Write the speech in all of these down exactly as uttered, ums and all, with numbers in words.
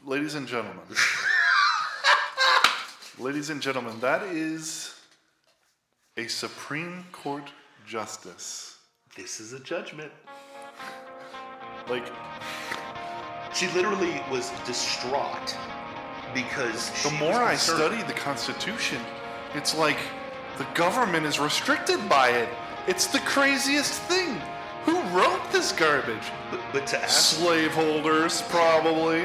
Ladies and gentlemen. Ladies and gentlemen, that is a Supreme Court justice. This is a judgment. Like, she literally was distraught because the she more was I concerned. study the Constitution, it's like the government is restricted by it. It's the craziest thing. Who wrote this garbage? But, but to ask... Slaveholders, probably.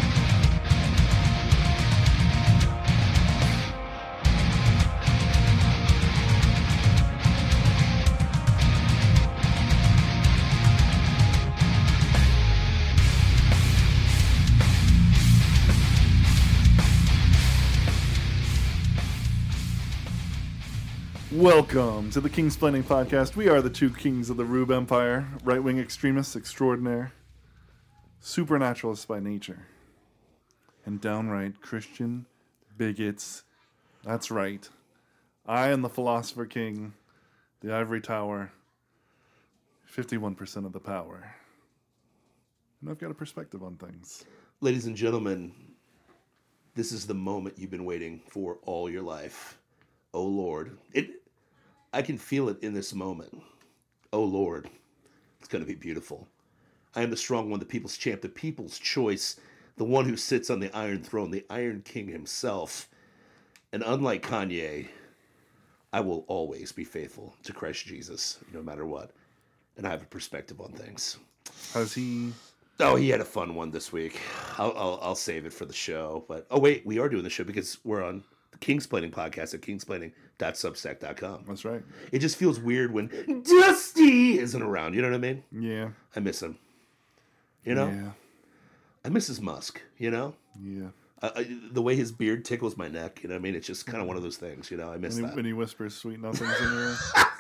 Welcome to the Kingsplaining Podcast. We are the two kings of the Rube Empire, right-wing extremists extraordinaire, supernaturalists by nature, and downright Christian bigots. That's right. I am the Philosopher King, the Ivory Tower, fifty-one percent of the power. And I've got a perspective on things. Ladies and gentlemen, this is the moment you've been waiting for all your life. Oh, Lord. It... I can feel it in this moment. Oh, Lord, it's going to be beautiful. I am the strong one, the people's champ, the people's choice, the one who sits on the Iron Throne, the Iron King himself. And unlike Kanye, I will always be faithful to Christ Jesus, no matter what. And I have a perspective on things. Has he... Oh, he had a fun one this week. I'll, I'll, I'll save it for the show. But oh, wait, we are doing the show because we're on the Kingsplaining Podcast at kingsplaining dot substack dot com. That's right. It just feels weird when Dusty isn't around. You know what I mean? Yeah. I miss him. You know? Yeah. I miss his musk, you know? Yeah. I, I, the way his beard tickles my neck, you know what I mean? It's just kind of one of those things, you know? I miss When he, that. when he whispers sweet nothings in your ear.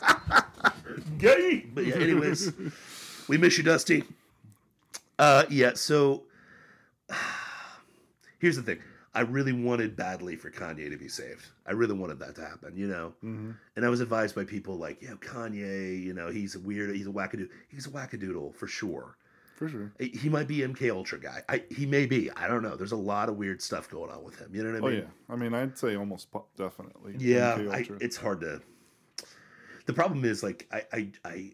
Gay! But yeah, anyways, we miss you, Dusty. Uh, yeah, so here's the thing. I really wanted badly for Kanye to be saved. I really wanted that to happen, you know? Mm-hmm. And I was advised by people like, yeah, Kanye, you know, he's a weird, he's a wackadoodle. He's a wackadoodle for sure. For sure. He might be M K Ultra guy. I, he may be. I don't know. There's a lot of weird stuff going on with him. You know what I mean? Oh, yeah. I mean, I'd say almost po- definitely. Yeah, I, it's hard to... The problem is, like, I... I, I,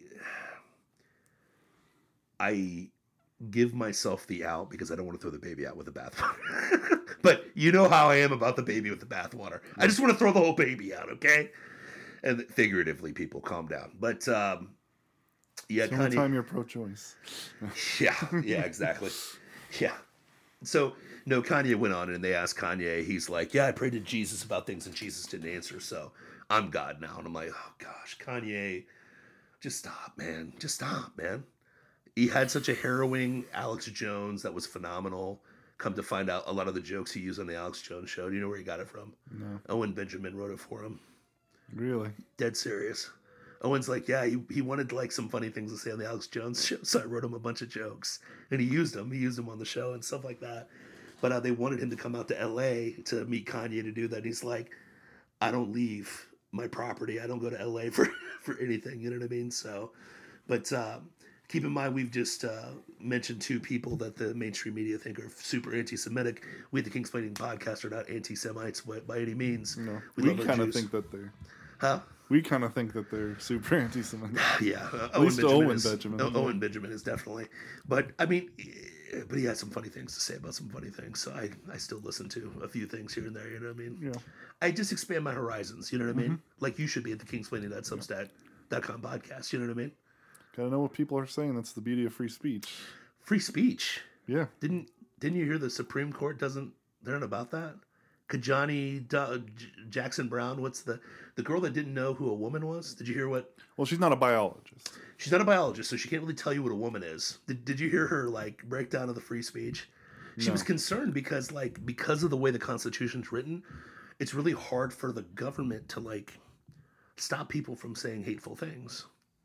I give myself the out because I don't want to throw the baby out with the bathwater. But you know how I am about the baby with the bathwater. I just want to throw the whole baby out, okay? And figuratively, people, calm down. But, um... yeah, it's the only time you're pro-choice. yeah, yeah, exactly. Yeah. So, no, Kanye went on and they asked Kanye, he's like, yeah, I prayed to Jesus about things and Jesus didn't answer, so I'm God now. And I'm like, oh gosh, Kanye, just stop, man. Just stop, man. He had such a harrowing Alex Jones that was phenomenal. Come to find out, a lot of the jokes he used on the Alex Jones show, do you know where he got it from? No. Owen Benjamin wrote it for him. Really? Dead serious. Owen's like, yeah, he, he wanted like some funny things to say on the Alex Jones show, so I wrote him a bunch of jokes. And he used them. He used them on the show and stuff like that. But uh, they wanted him to come out to L A to meet Kanye to do that. He's like, I don't leave my property. I don't go to L A for, for anything. You know what I mean? So, but uh, keep in mind, we've just uh, mentioned two people that the mainstream media think are super anti-Semitic. We at the Kingsplaining Podcast are not anti-Semites by, by any means. No. We, We love our kind of Jews. think that they're... Huh? We kind of think that they're super anti-Semitic. Yeah, uh, At Owen least Benjamin Owen is, Benjamin. O- Owen Benjamin is definitely, but I mean, eh, but he had some funny things to say about some funny things. So I, I still listen to a few things here and there. You know what I mean? Yeah. I just expand my horizons. You know what I mean? Mm-hmm. Like you should be at the kingsplaining dot substack dot com podcast. You know what I mean? Gotta know what people are saying. That's the beauty of free speech. Free speech. Yeah. Didn't didn't you hear the Supreme Court doesn't? They're not about that. Kajani D- J- Jackson Brown. What's the the girl that didn't know who a woman was? Did you hear what? Well, she's not a biologist. She's not a biologist, so she can't really tell you what a woman is. Did, did you hear her like breakdown of the free speech? She No. was concerned because like because of the way the Constitution's written, it's really hard for the government to like stop people from saying hateful things.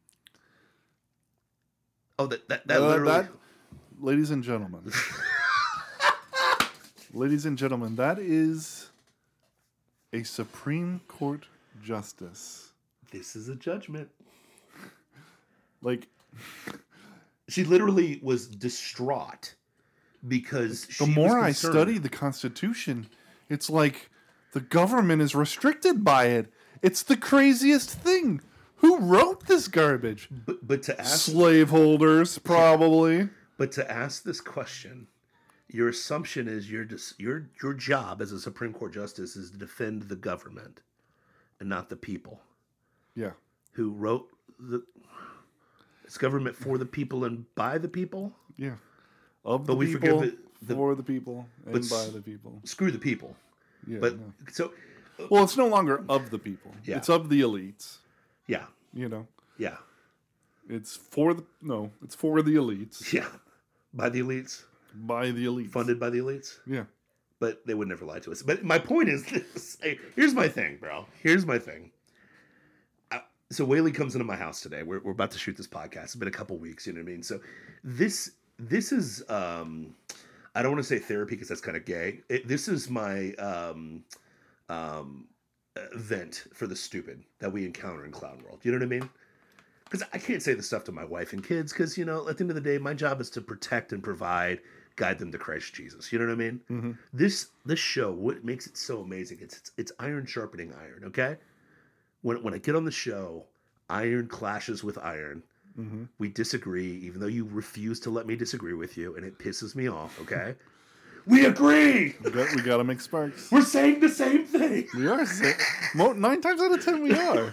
Oh, that that, that Uh, literally. that, ladies and gentlemen. Ladies and gentlemen, that is a Supreme Court justice. This is a judgment. Like, She literally was distraught because The she more was I concerned. study the Constitution, it's like the government is restricted by it. It's the craziest thing. Who wrote this garbage? but, but to ask, Slaveholders, probably. but to ask this question, your assumption is your dis, your your job as a Supreme Court justice is to defend the government and not the people Yeah. who wrote the. It's government for the people and by the people. Yeah. Of the But we people, forgive it- the- for the people, and but by s- the people. Screw the people. Yeah. But no. so Well, it's no longer of the people. Yeah. It's of the elites. yeah, You know, yeah, it's for the no, it's for the elites yeah, by the elites, by the elites. funded by the elites. Yeah. But they would never lie to us. But my point is this. Hey, here's my thing, bro. Here's my thing. I, so Whaley comes into my house today. We're, we're about to shoot this podcast. It's been a couple weeks, you know what I mean? So this this is, um, I don't want to say therapy because that's kind of gay. It, this is my um, um, vent for the stupid that we encounter in clown world. You know what I mean? Because I can't say this stuff to my wife and kids because, you know, at the end of the day, my job is to protect and provide, guide them to Christ Jesus. You know what I mean? Mm-hmm. This this show, what makes it so amazing, it's, it's it's iron sharpening iron, okay? When when I get on the show, iron clashes with iron. Mm-hmm. We disagree, even though you refuse to let me disagree with you, and it pisses me off, okay? We agree! We got, we got to make sparks. We're saying the same thing! We are. Sa- mo- nine times out of ten, we are.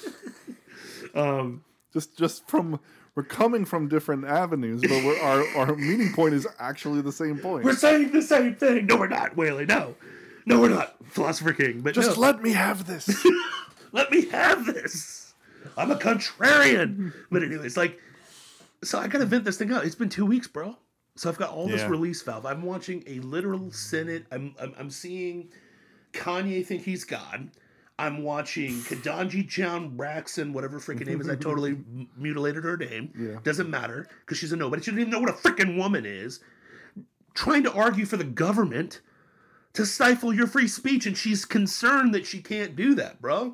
Um, Just, just from we're coming from different avenues, but we're, our our meeting point is actually the same point. we're saying the same thing! No, we're not, Whaley, no! No, we're not, Philosopher King, but Just no. let me have this. Let me have this. I'm a contrarian. But anyways, like, so I gotta vent this thing out. It's been two weeks, bro. So I've got all this Yeah. release valve. I'm watching a literal Senate. I'm, I'm I'm seeing Kanye think he's God. I'm watching Kedanji John Braxton, whatever freaking name is. I totally m- mutilated her name. Yeah. Doesn't matter because she's a nobody. She doesn't even know what a freaking woman is. Trying to argue for the government to stifle your free speech, and she's concerned that she can't do that, bro.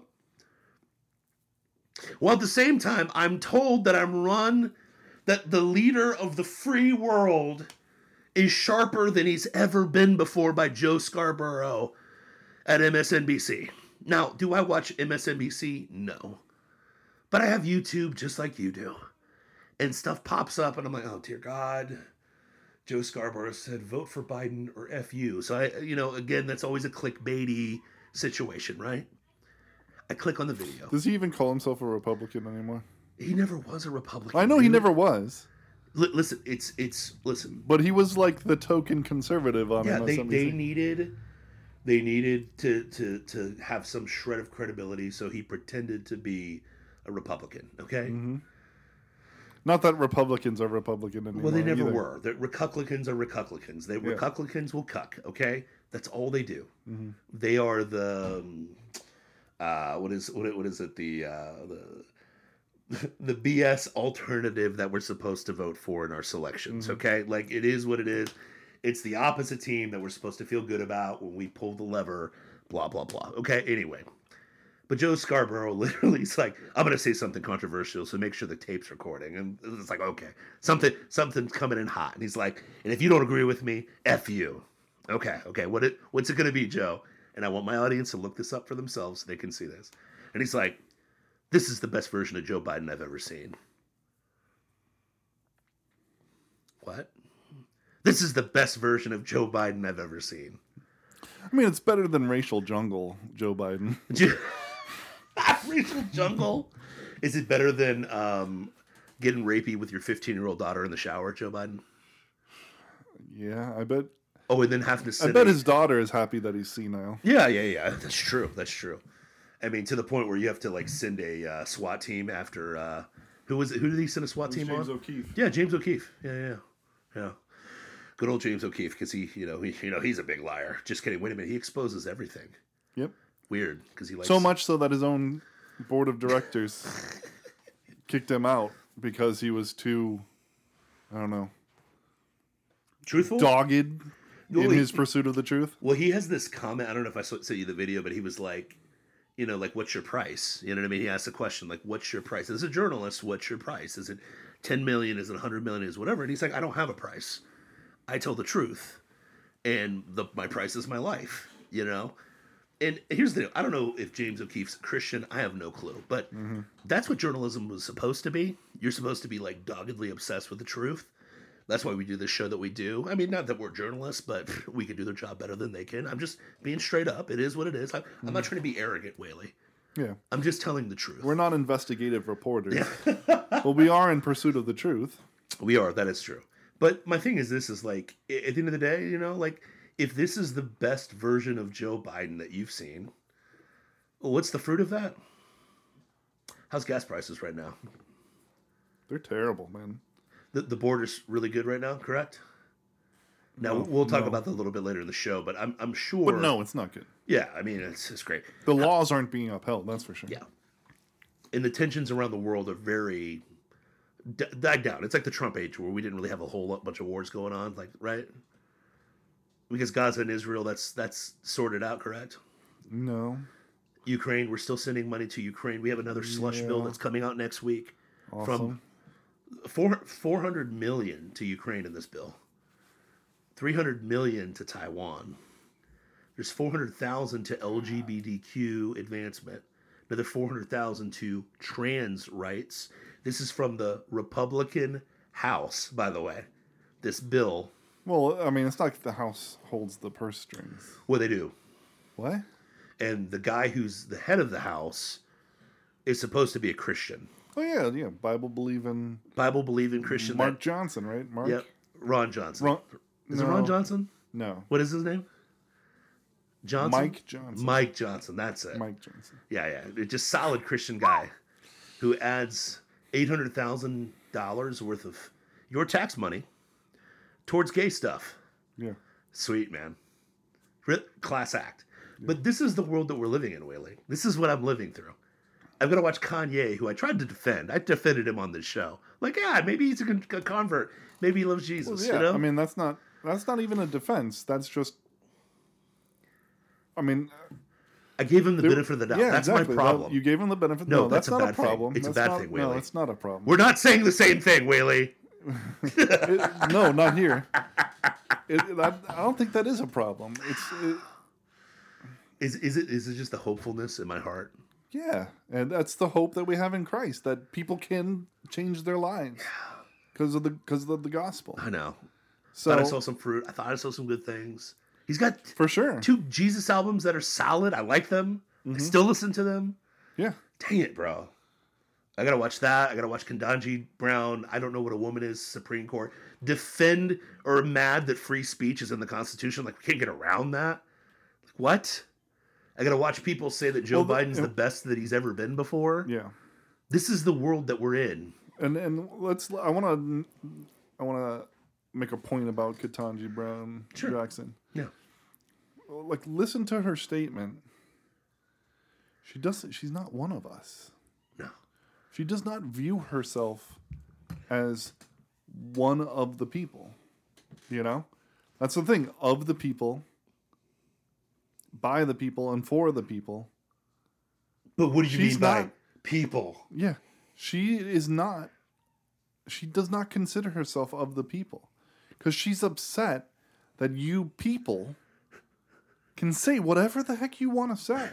Well, at the same time, I'm told that I'm run, that the leader of the free world is sharper than he's ever been before by Joe Scarborough at M S N B C. Now, do I watch M S N B C? No. But I have YouTube just like you do. And stuff pops up, and I'm like, oh, dear God. Joe Scarborough said, vote for Biden or F you. So, I, you know, again, that's always a clickbaity situation, right? I click on the video. Does he even call himself a Republican anymore? He never was a Republican. I know he dude. never was, Li- listen, it's it's listen. but he was like the token conservative on Yeah, they, M S N B C. they needed they needed to to to have some shred of credibility, so he pretended to be a Republican. Okay. Mm-hmm. Not that Republicans are Republican anymore. Well, they never either. were. The Republicans are Republicans. They Yeah. Republicans will cuck. Okay, that's all they do. Mm-hmm. They are the um, uh, what is what, what is it the uh, the the B S alternative that we're supposed to vote for in our selections. Mm-hmm. Okay, like it is what it is. It's the opposite team that we're supposed to feel good about when we pull the lever. Blah blah blah. Okay. Anyway, but Joe Scarborough literally is like, I'm going to say something controversial, so make sure the tape's recording. And it's like, okay, something something's coming in hot. And he's like, and if you don't agree with me, F you. Okay, okay, what it what's it going to be, Joe? And I want my audience to look this up for themselves so they can see this. And he's like, this is the best version of Joe Biden I've ever seen. What? This is the best version of Joe Biden I've ever seen. I mean, it's better than racial jungle, Joe Biden. Racial jungle? Is it better than um, getting rapey with your fifteen-year-old daughter in the shower, Joe Biden? Yeah, I bet. Oh, and then having to sit I bet in- his daughter is happy that he's senile. Yeah, yeah, yeah. That's true. That's true. I mean, to the point where you have to like send a uh, SWAT team after uh, who was it? Who did he send a SWAT team James on? O'Keefe. Yeah, James O'Keefe. Yeah, yeah, yeah. Good old James O'Keefe, because he, you know, he, you know, he's a big liar. Just kidding. Wait a minute. He exposes everything. Yep. Weird, because he likes So much so that his own board of directors kicked him out because he was too, I don't know, truthful. dogged in Well, his he- pursuit of the truth. Well, he has this comment. I don't know if I sent you the video, but he was like, you know, like, what's your price? You know what I mean? He asked a question like, what's your price? As a journalist, what's your price? Is it ten million? Is it one hundred million? Is it whatever? And he's like, I don't have a price. I tell the truth, and the my price is my life. You know. And here's the deal. I don't know if James O'Keefe's a Christian. I have no clue. But mm-hmm. that's what journalism was supposed to be. You're supposed to be like doggedly obsessed with the truth. That's why we do this show that we do. I mean, not that we're journalists, but we can do their job better than they can. I'm just being straight up. It is what it is. I'm, mm-hmm. I'm not trying to be arrogant, Whaley. Yeah. I'm just telling the truth. We're not investigative reporters. Yeah. But we are in pursuit of the truth. We are. That is true. But my thing is this is like, at the end of the day, you know, like, if this is the best version of Joe Biden that you've seen, well, what's the fruit of that? How's gas prices right now? They're terrible, man. The the border's really good right now, correct? Now, no, we'll talk no. about that a little bit later in the show, but I'm I'm sure... But no, it's not good. Yeah, I mean, it's, it's great. The laws aren't being upheld, that's for sure. Yeah. And the tensions around the world are very... D- died down. It's like the Trump age where we didn't really have a whole bunch of wars going on, like, right? Because Gaza and Israel, that's that's sorted out, correct? No. Ukraine, we're still sending money to Ukraine. We have another slush yeah. bill that's coming out next week. Awesome. From four, 400 million to Ukraine in this bill. three hundred million to Taiwan. There's four hundred thousand to L G B T Q advancement. Another four hundred thousand to trans rights. This is from the Republican House, by the way. This bill... Well, I mean, it's not like the House holds the purse strings. Well, they do. What? And the guy who's the head of the House is supposed to be a Christian. Oh, yeah, yeah. Bible-believing... Bible-believing Christian. Mark that, Johnson, right? Mark? Yep. Ron Johnson. Ron, is no, it Ron Johnson? No. What is his name? Johnson? Mike Johnson. Mike Johnson, that's it. Mike Johnson. Yeah, yeah. Just solid Christian guy who adds eight hundred thousand dollars worth of your tax money towards gay stuff. Yeah. Sweet, man. Class act. Yeah. But this is the world that we're living in, Whaley. This is what I'm living through. I've got to watch Kanye, who I tried to defend. I defended him on this show. Like, yeah, maybe he's a convert. Maybe he loves Jesus, well, yeah, you know? I mean, that's not that's not even a defense. That's just... I mean... I gave him the benefit of the doubt. Yeah, that's exactly. my problem. That, you gave him the benefit. No, no that's, that's a not bad a problem. Thing. It's that's a bad not, thing, Whaley. No, it's not a problem. We're not saying the same thing, Whaley. it, no, not here. It, I, I don't think that is a problem. It's it, is is it is it just the hopefulness in my heart? Yeah, and that's the hope that we have in Christ, that people can change their lives because of the because of the gospel. I know. So I thought I saw some fruit. I thought I saw some good things. He's got for sure two Jesus albums that are solid. I like them. Mm-hmm. I still listen to them. Yeah. Dang it, bro. I gotta watch that. I gotta watch Ketanji Brown. I don't know what a woman is. Supreme Court defend or mad that free speech is in the Constitution. Like we can't get around that. Like what? I gotta watch people say that Joe well, Biden's the, the best that he's ever been before. Yeah. This is the world that we're in. And and let's. I want to. I want to make a point about Ketanji Brown sure. Jackson. Yeah. Like listen to her statement. She doesn't. She's not one of us. No. She does not view herself as one of the people. You know? That's the thing. Of the people, by the people, and for the people. But what do you She's mean by not, people? Yeah. She is not. She does not consider herself of the people. Because she's upset that you people can say whatever the heck you want to say.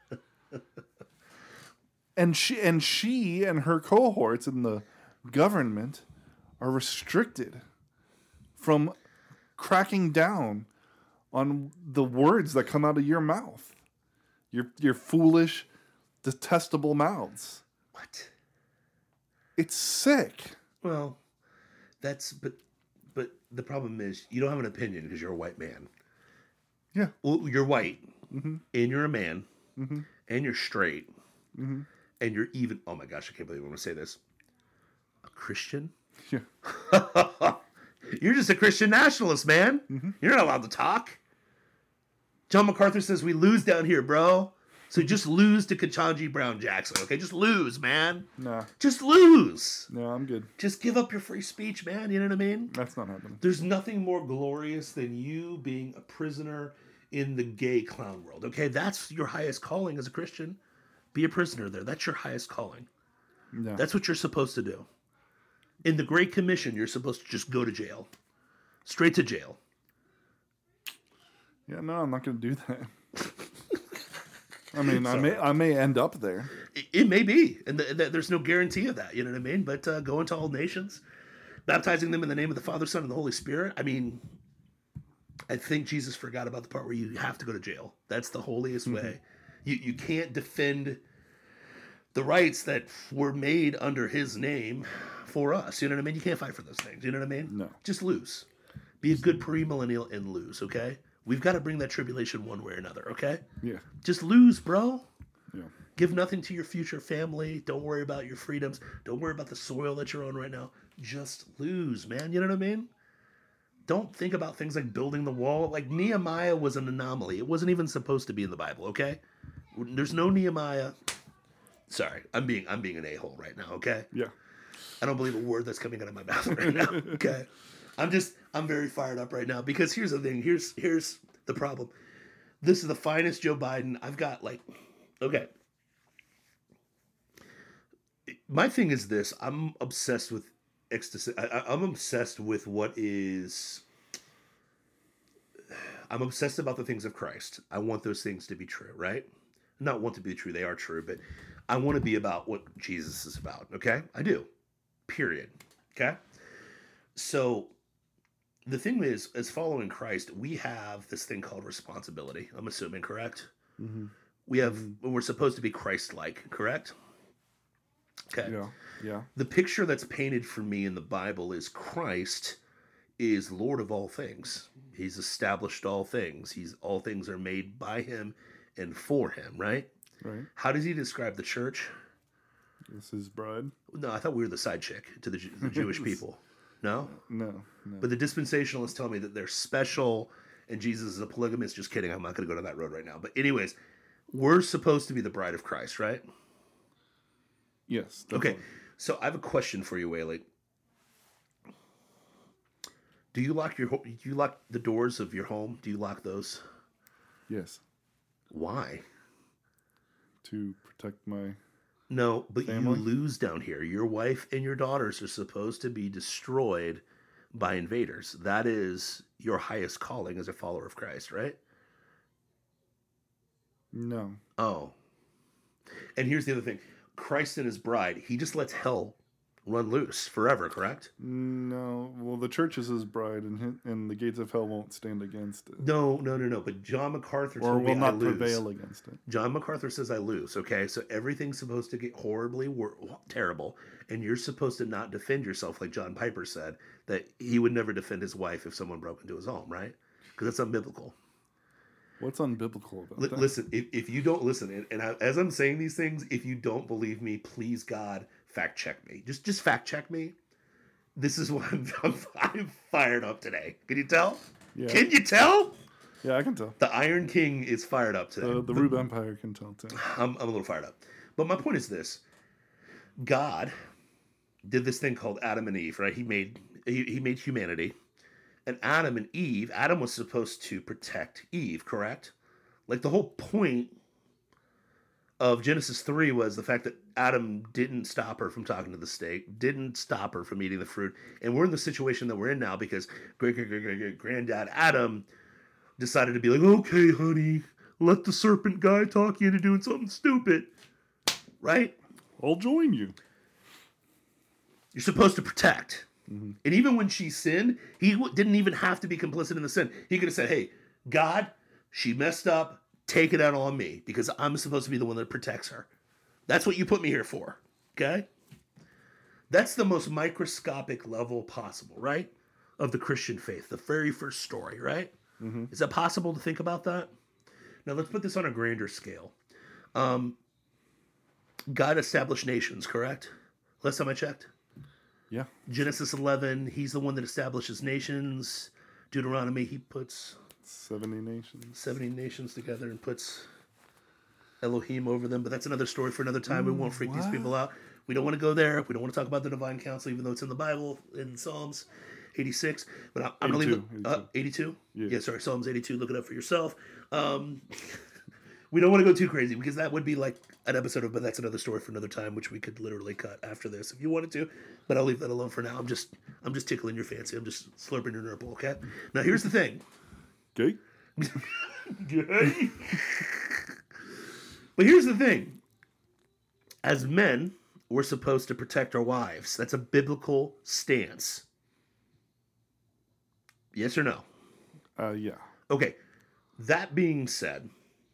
And she and she and her cohorts in the government are restricted from cracking down on the words that come out of your mouth. Your your foolish, detestable mouths. What? It's sick. Well, that's but but the problem is you don't have an opinion because you're a white man. Yeah. Well, you're white, mm-hmm. and you're a man, mm-hmm. and you're straight, mm-hmm. and you're even. Oh my gosh, I can't believe I'm going to say this. A Christian? Yeah. You're just a Christian nationalist, man. Mm-hmm. You're not allowed to talk. John MacArthur says we lose down here, bro. So just lose to Ketanji Brown Jackson, okay? Just lose, man. Nah. Just lose. No, I'm good. Just give up your free speech, man. You know what I mean? That's not happening. There's nothing more glorious than you being a prisoner in the gay clown world, okay? That's your highest calling as a Christian. Be a prisoner there. That's your highest calling. No. That's what you're supposed to do. In the Great Commission, you're supposed to just go to jail. Straight to jail. Yeah, no, I'm not going to do that. I mean, I may I may end up there. It, it may be, and th- th- there's no guarantee of that. You know what I mean? But uh, go into all nations, baptizing them in the name of the Father, Son, and the Holy Spirit. I mean, I think Jesus forgot about the part where you have to go to jail. That's the holiest mm-hmm. way. You you can't defend the rights that were made under His name for us. You know what I mean? You can't fight for those things. You know what I mean? No. Just lose. Be a good premillennial and lose. Okay. We've got to bring that tribulation one way or another, okay? Yeah. Just lose, bro. Yeah. Give nothing to your future family. Don't worry about your freedoms. Don't worry about the soil that you're on right now. Just lose, man. You know what I mean? Don't think about things like building the wall. Like Nehemiah was an anomaly. It wasn't even supposed to be in the Bible, okay? There's no Nehemiah. Sorry, I'm being I'm being an a-hole right now, okay? Yeah. I don't believe a word that's coming out of my mouth right now, okay? I'm just, I'm very fired up right now because here's the thing. Here's, here's the problem. This is the finest Joe Biden. I've got like, okay. My thing is this. I'm obsessed with ecstasy. I, I'm obsessed with what is, I'm obsessed about the things of Christ. I want those things to be true, right? Not want to be true. They are true, but I want to be about what Jesus is about. Okay. I do. Period. Okay. So, the thing is, as following Christ, we have this thing called responsibility. I'm assuming, correct? Mm-hmm. We have, mm-hmm. we're supposed to be Christ-like, correct? Okay. Yeah, yeah. The picture that's painted for me in the Bible is Christ is Lord of all things. He's established all things. He's all things are made by Him and for Him, right? Right. How does He describe the church? This is bride. No, I thought we were the side chick to the, the Jewish people. No? No, no. But the dispensationalists tell me that they're special and Jesus is a polygamist. Just kidding. I'm not going to go to that road right now. But anyways, we're supposed to be the bride of Christ, right? Yes. Definitely. Okay. So I have a question for you, Whaley. Do you lock your do you lock the doors of your home? Do you lock those? Yes. Why? To protect my No, but family? You lose down here. Your wife and your daughters are supposed to be destroyed by invaders. That is your highest calling as a follower of Christ, right? No. Oh. And here's the other thing. Christ and His bride, He just lets hell run loose forever, correct? No. Well, the church is His bride, and his, and the gates of hell won't stand against it. No, no, no, no. But John MacArthur or told will me not I lose. prevail against it. John MacArthur says I lose. Okay, so everything's supposed to get horribly wor- terrible, and you're supposed to not defend yourself, like John Piper said that he would never defend his wife if someone broke into his home, right? Because that's unbiblical. What's unbiblical about L- that? Listen, if, if you don't listen, and, and I, as I'm saying these things, if you don't believe me, please God, fact check me. Just just fact check me. This is why I'm, I'm, I'm fired up today. Can you tell? Yeah. Can you tell? Yeah, I can tell. The Iron King is fired up today. The, the Rube Empire can tell too. I'm, I'm a little fired up. But my point is this. God did this thing called Adam and Eve, right? He made he, he made humanity. And Adam and Eve, Adam was supposed to protect Eve, correct? Like the whole point of Genesis three was the fact that Adam didn't stop her from talking to the snake, didn't stop her from eating the fruit. And we're in the situation that we're in now because great, great, great, great, great granddad Adam decided to be like, okay, honey, let the serpent guy talk you into doing something stupid. Right? I'll join you. You're supposed to protect. Mm-hmm. And even when she sinned, he w- didn't even have to be complicit in the sin. He could have said, hey, God, she messed up. Take it out on me because I'm supposed to be the one that protects her. That's what you put me here for. Okay? That's the most microscopic level possible, right? Of the Christian faith. The very first story, right? Mm-hmm. Is that possible to think about that? Now let's put this on a grander scale. Um, God established nations, correct? Last time I checked. Yeah. Genesis eleven, He's the one that establishes nations. Deuteronomy, He puts seventy nations. seventy nations together and puts Elohim over them. But that's another story for another time. Ooh, we won't freak what? these people out. We don't want to go there. We don't want to talk about the divine council, even though it's in the Bible, in Psalms eighty-six. But I'm, I'm going to leave it. Uh, eighty-two? Yeah. yeah, sorry, Psalms eighty-two. Look it up for yourself. Um, we don't want to go too crazy because that would be like an episode of, but that's another story for another time, which we could literally cut after this if you wanted to. But I'll leave that alone for now. I'm just, I'm just tickling your fancy. I'm just slurping your nurple. Okay. Now here's the thing. Okay. Okay. But here's the thing. As men, we're supposed to protect our wives. That's a biblical stance. Yes or no? Uh, yeah. Okay. That being said,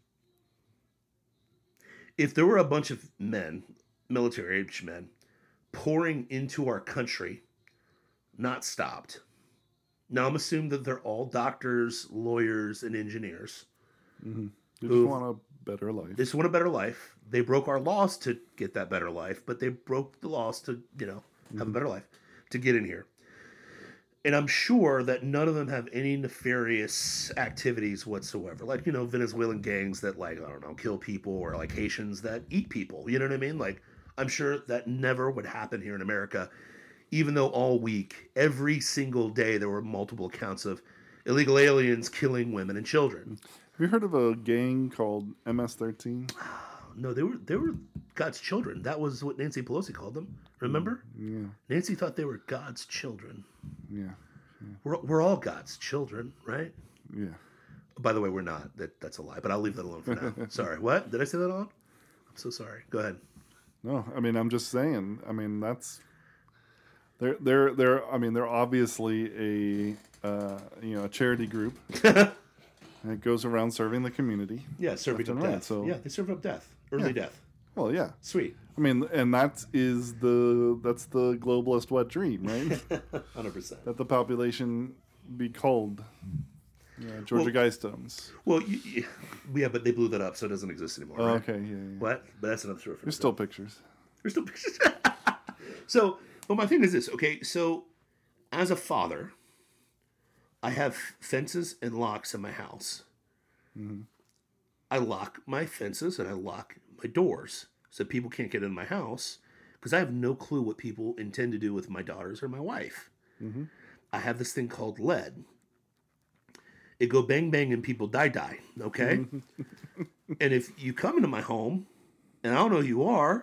if there were a bunch of men, military-age men, pouring into our country, not stopped. Now, I'm assuming that they're all doctors, lawyers, and engineers. Mm-hmm. They just want a better life. They just want a better life. They broke our laws to get that better life, but they broke the laws to, you know, have mm-hmm. a better life, to get in here. And I'm sure that none of them have any nefarious activities whatsoever. Like, you know, Venezuelan gangs that, like, I don't know, kill people, or like Haitians that eat people. You know what I mean? Like, I'm sure that never would happen here in America, even though all week, every single day, there were multiple accounts of illegal aliens killing women and children. Have you heard of a gang called M S thirteen? No, they were they were God's children. That was what Nancy Pelosi called them. Remember? Yeah. Nancy thought they were God's children. Yeah. yeah. We're we're all God's children, right? Yeah. By the way, we're not. That that's a lie. But I'll leave that alone for now. Sorry. What? Did I say that on? I'm so sorry. Go ahead. No, I mean I'm just saying. I mean that's they're they're they're. I mean they're obviously a uh, you know a charity group. And it goes around serving the community. Yeah, serving up right, death. so. Yeah, they serve up death. Early yeah. death. Well, yeah. Sweet. I mean, and that is the that's the globalist wet dream, right? one hundred percent. That the population be culled. Yeah, Georgia well, Guidestones. Well, you, you, yeah, but they blew that up, so it doesn't exist anymore. Oh, right? okay, yeah, yeah. What? But that's another story. For There's still pictures. There's still pictures. So, but my thing is this. Okay, so as a father, I have fences and locks in my house. Mm-hmm. I lock my fences and I lock my doors so people can't get in my house because I have no clue what people intend to do with my daughters or my wife. Mm-hmm. I have this thing called lead. It go bang bang and people die die, okay? And if you come into my home and I don't know who you are,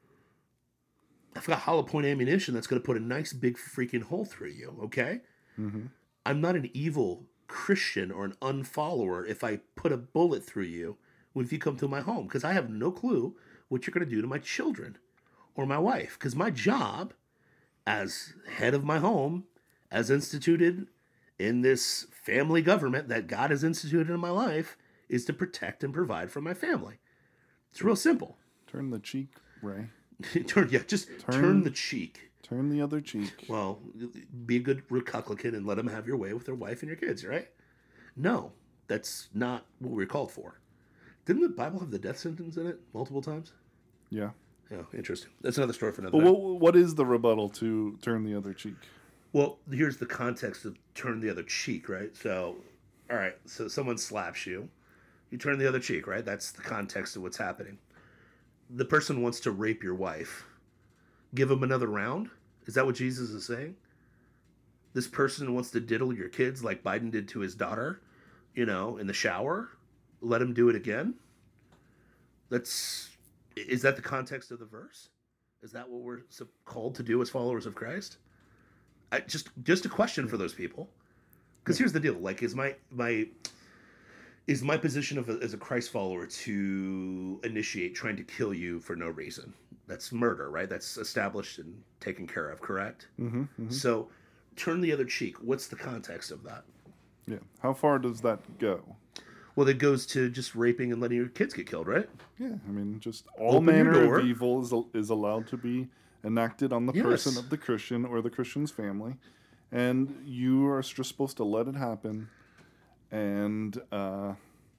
I've got hollow point ammunition that's going to put a nice big freaking hole through you, okay? Mm-hmm. I'm not an evil Christian or an unfollower if I put a bullet through you if you come to my home, because I have no clue what you're going to do to my children or my wife, because my job as head of my home, as instituted in this family government that God has instituted in my life, is to protect and provide for my family. It's real simple. Turn the cheek, Ray. turn yeah just turn, turn the cheek. Turn the other cheek. Well, be a good Republican and let them have your way with their wife and your kids, right? No, that's not what we're called for. Didn't the Bible have the death sentence in it multiple times? Yeah. Oh, interesting. That's another story for another But time. what, what is the rebuttal to turn the other cheek? Well, here's the context of turn the other cheek, right? So, all right, so someone slaps you. You turn the other cheek, right? That's the context of what's happening. The person wants to rape your wife. Give him another round? Is that what Jesus is saying? This person wants to diddle your kids like Biden did to his daughter, you know, in the shower? Let him do it again? That's... Is that the context of the verse? Is that what we're called to do as followers of Christ? I, just just a question for those people. Because here's the deal. Like, is my... my Is my position of a, as a Christ follower to initiate trying to kill you for no reason? That's murder, right? That's established and taken care of, correct? Mm-hmm, mm-hmm. So, turn the other cheek. What's the context of that? Yeah. How far does that go? Well, it goes to just raping and letting your kids get killed, right? Yeah. I mean, just all Open your manner door. of evil is is allowed to be enacted on the Yes. person of the Christian or the Christian's family, and you are just supposed to let it happen. And uh,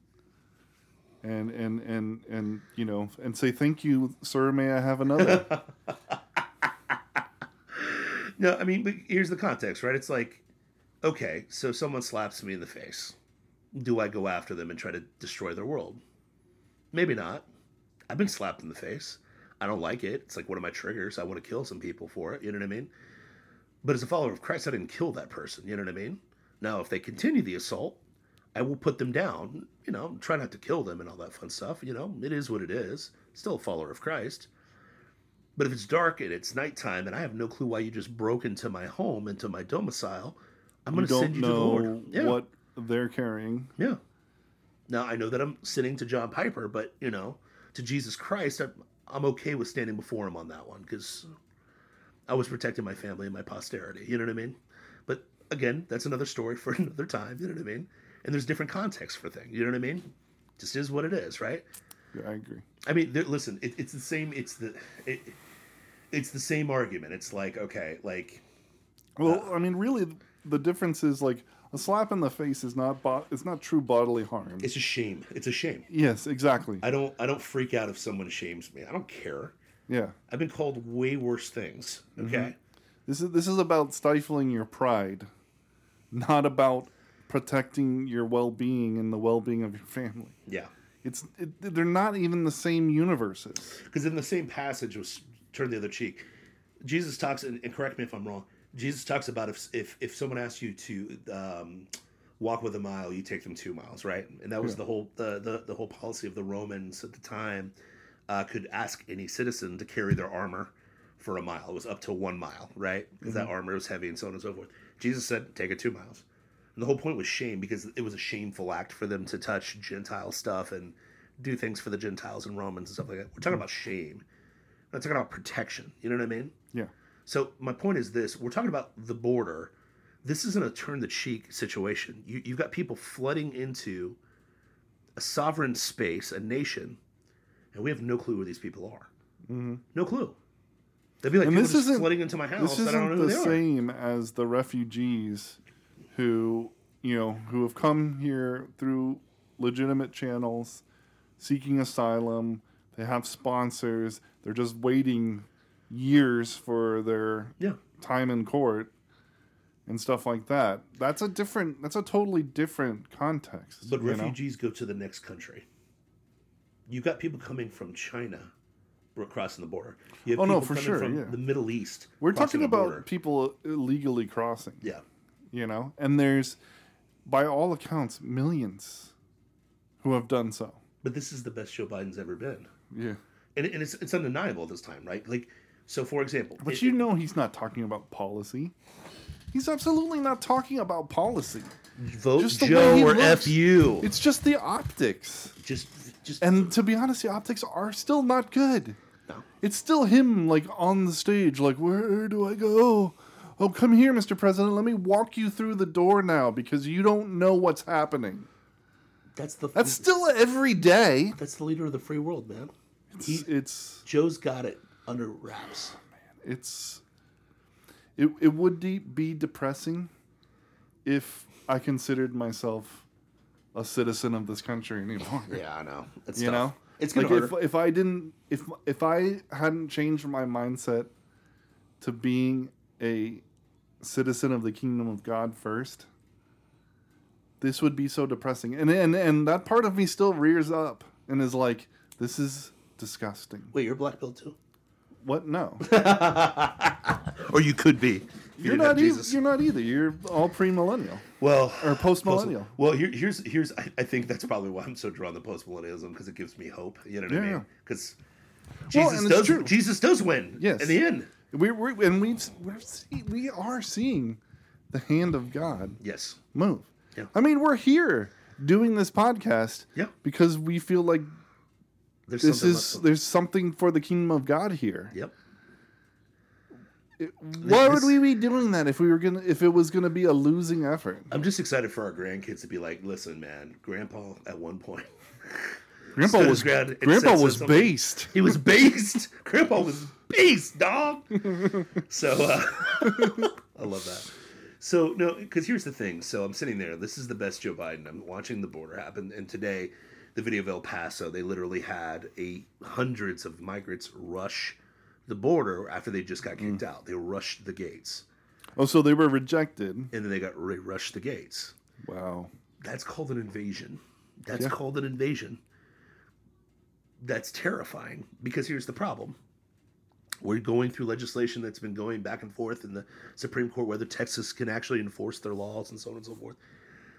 and and and and you know, and say thank you, sir. May I have another? No, I mean, but here's the context, right? It's like, okay, so someone slaps me in the face. Do I go after them and try to destroy their world? Maybe not. I've been slapped in the face. I don't like it. It's like one of my triggers. I want to kill some people for it. You know what I mean? But as a follower of Christ, I didn't kill that person. You know what I mean? Now, if they continue the assault, I will put them down. You know, try not to kill them and all that fun stuff. You know, it is what it is. Still a follower of Christ. But if it's dark and it's nighttime and I have no clue why you just broke into my home, into my domicile, I'm going to send you to the Lord. Yeah. What they're carrying. Yeah. Now, I know that I'm sinning to John Piper, but, you know, to Jesus Christ, I'm, I'm okay with standing before him on that one because I was protecting my family and my posterity. You know what I mean? But again, that's another story for another time. You know what I mean? And there's different contexts for things. You know what I mean? Just is what it is, right? Yeah, I agree. I mean, there, listen, it, it's the same. It's the it, it's the same argument. It's like, okay, like. Well, uh, I mean, really, the difference is like a slap in the face is not bo- it's not true bodily harm. It's a shame. It's a shame. Yes, exactly. I don't I don't freak out if someone shames me. I don't care. Yeah. I've been called way worse things. Okay. Mm-hmm. This is this is about stifling your pride, not about protecting your well-being and the well-being of your family. Yeah. It's it, they're not even the same universes. Because in the same passage was turn the other cheek. Jesus talks, and, and correct me if I'm wrong. Jesus talks about if if if someone asks you to um, walk with a mile, you take them two miles, right? And that was yeah. the whole the, the the whole policy of the Romans at the time. Uh, could ask any citizen to carry their armor for a mile. It was up to one mile, right? Because mm-hmm. that armor was heavy and so on and so forth. Jesus said, take it two miles. And the whole point was shame, because it was a shameful act for them to touch Gentile stuff and do things for the Gentiles and Romans and stuff like that. We're talking about shame. We're not talking about protection. You know what I mean? Yeah. So my point is this. We're talking about the border. This isn't a turn-the-cheek situation. You, you've got people flooding into a sovereign space, a nation, and we have no clue who these people are. Mm-hmm. No clue. They'd be like, and people this just isn't, flooding into my house. This isn't I don't know who the they are. same as the refugees who, you know, who have come here through legitimate channels, seeking asylum. They have sponsors. They're just waiting years for their yeah. time in court and stuff like that. That's a different. That's a totally different context. But refugees know? go to the next country. You've got people coming from China crossing the border. You have oh, people no, for coming sure, from yeah. the Middle East. We're talking about border. people illegally crossing. Yeah. You know? And there's, by all accounts, millions who have done so. But this is the best Joe Biden's ever been. Yeah. And, and it's it's undeniable this time, right? Like, so for example. But it, you know he's not talking about policy. He's absolutely not talking about policy. Vote just the Joe way he or looks. F you. It's just the optics. Just, just. And to be honest, the optics are still not good. No. It's still him, like, on the stage, like, where do I go? Oh, come here, Mister President. Let me walk you through the door now because you don't know what's happening. That's the. That's still every day. That's the leader of the free world, man. It's. He, it's Joe's got it under wraps. Oh, man, it's. It it would de- be depressing if I considered myself a citizen of this country anymore. Yeah, I know. It's you tough. know, it's like gonna if if I didn't if if I hadn't changed my mindset to being a citizen of the kingdom of God first, this would be so depressing. And and and that part of me still rears up and is like, this is disgusting. Wait, you're black belt too? What? No. Or you could be. You you're not. E- you're not either. You're all premillennial. Well, or postmillennial. Post, well, here, here's here's. I, I think that's probably why I'm so drawn to postmillennialism, because it gives me hope. You know what yeah. I mean? Because Jesus well, does. True. Jesus does win. Yes. In the end. We we and we we're see, we are seeing the hand of God. Yes. Move. Yeah. I mean, we're here doing this podcast. Yeah. Because we feel like there's this is something there's something for the kingdom of God here. Yep. It, why this, would we be doing that if we were gonna if it was gonna be a losing effort? I'm just excited for our grandkids to be like, listen, man, Grandpa at one point. Grandpa was Grandpa was based. He was based. Grandpa was based, dog. So uh, I love that. So no, because here's the thing. So I'm sitting there. This is the best Joe Biden. I'm watching the border happen, and today, the video of El Paso, they literally had a hundreds of migrants rush the border after they just got kicked mm. out. They rushed the gates. Oh, so they were rejected, and then they got they rushed the gates. Wow, that's called an invasion. That's yeah. called an invasion. That's terrifying, because here's the problem. We're going through legislation that's been going back and forth in the Supreme Court whether Texas can actually enforce their laws and so on and so forth.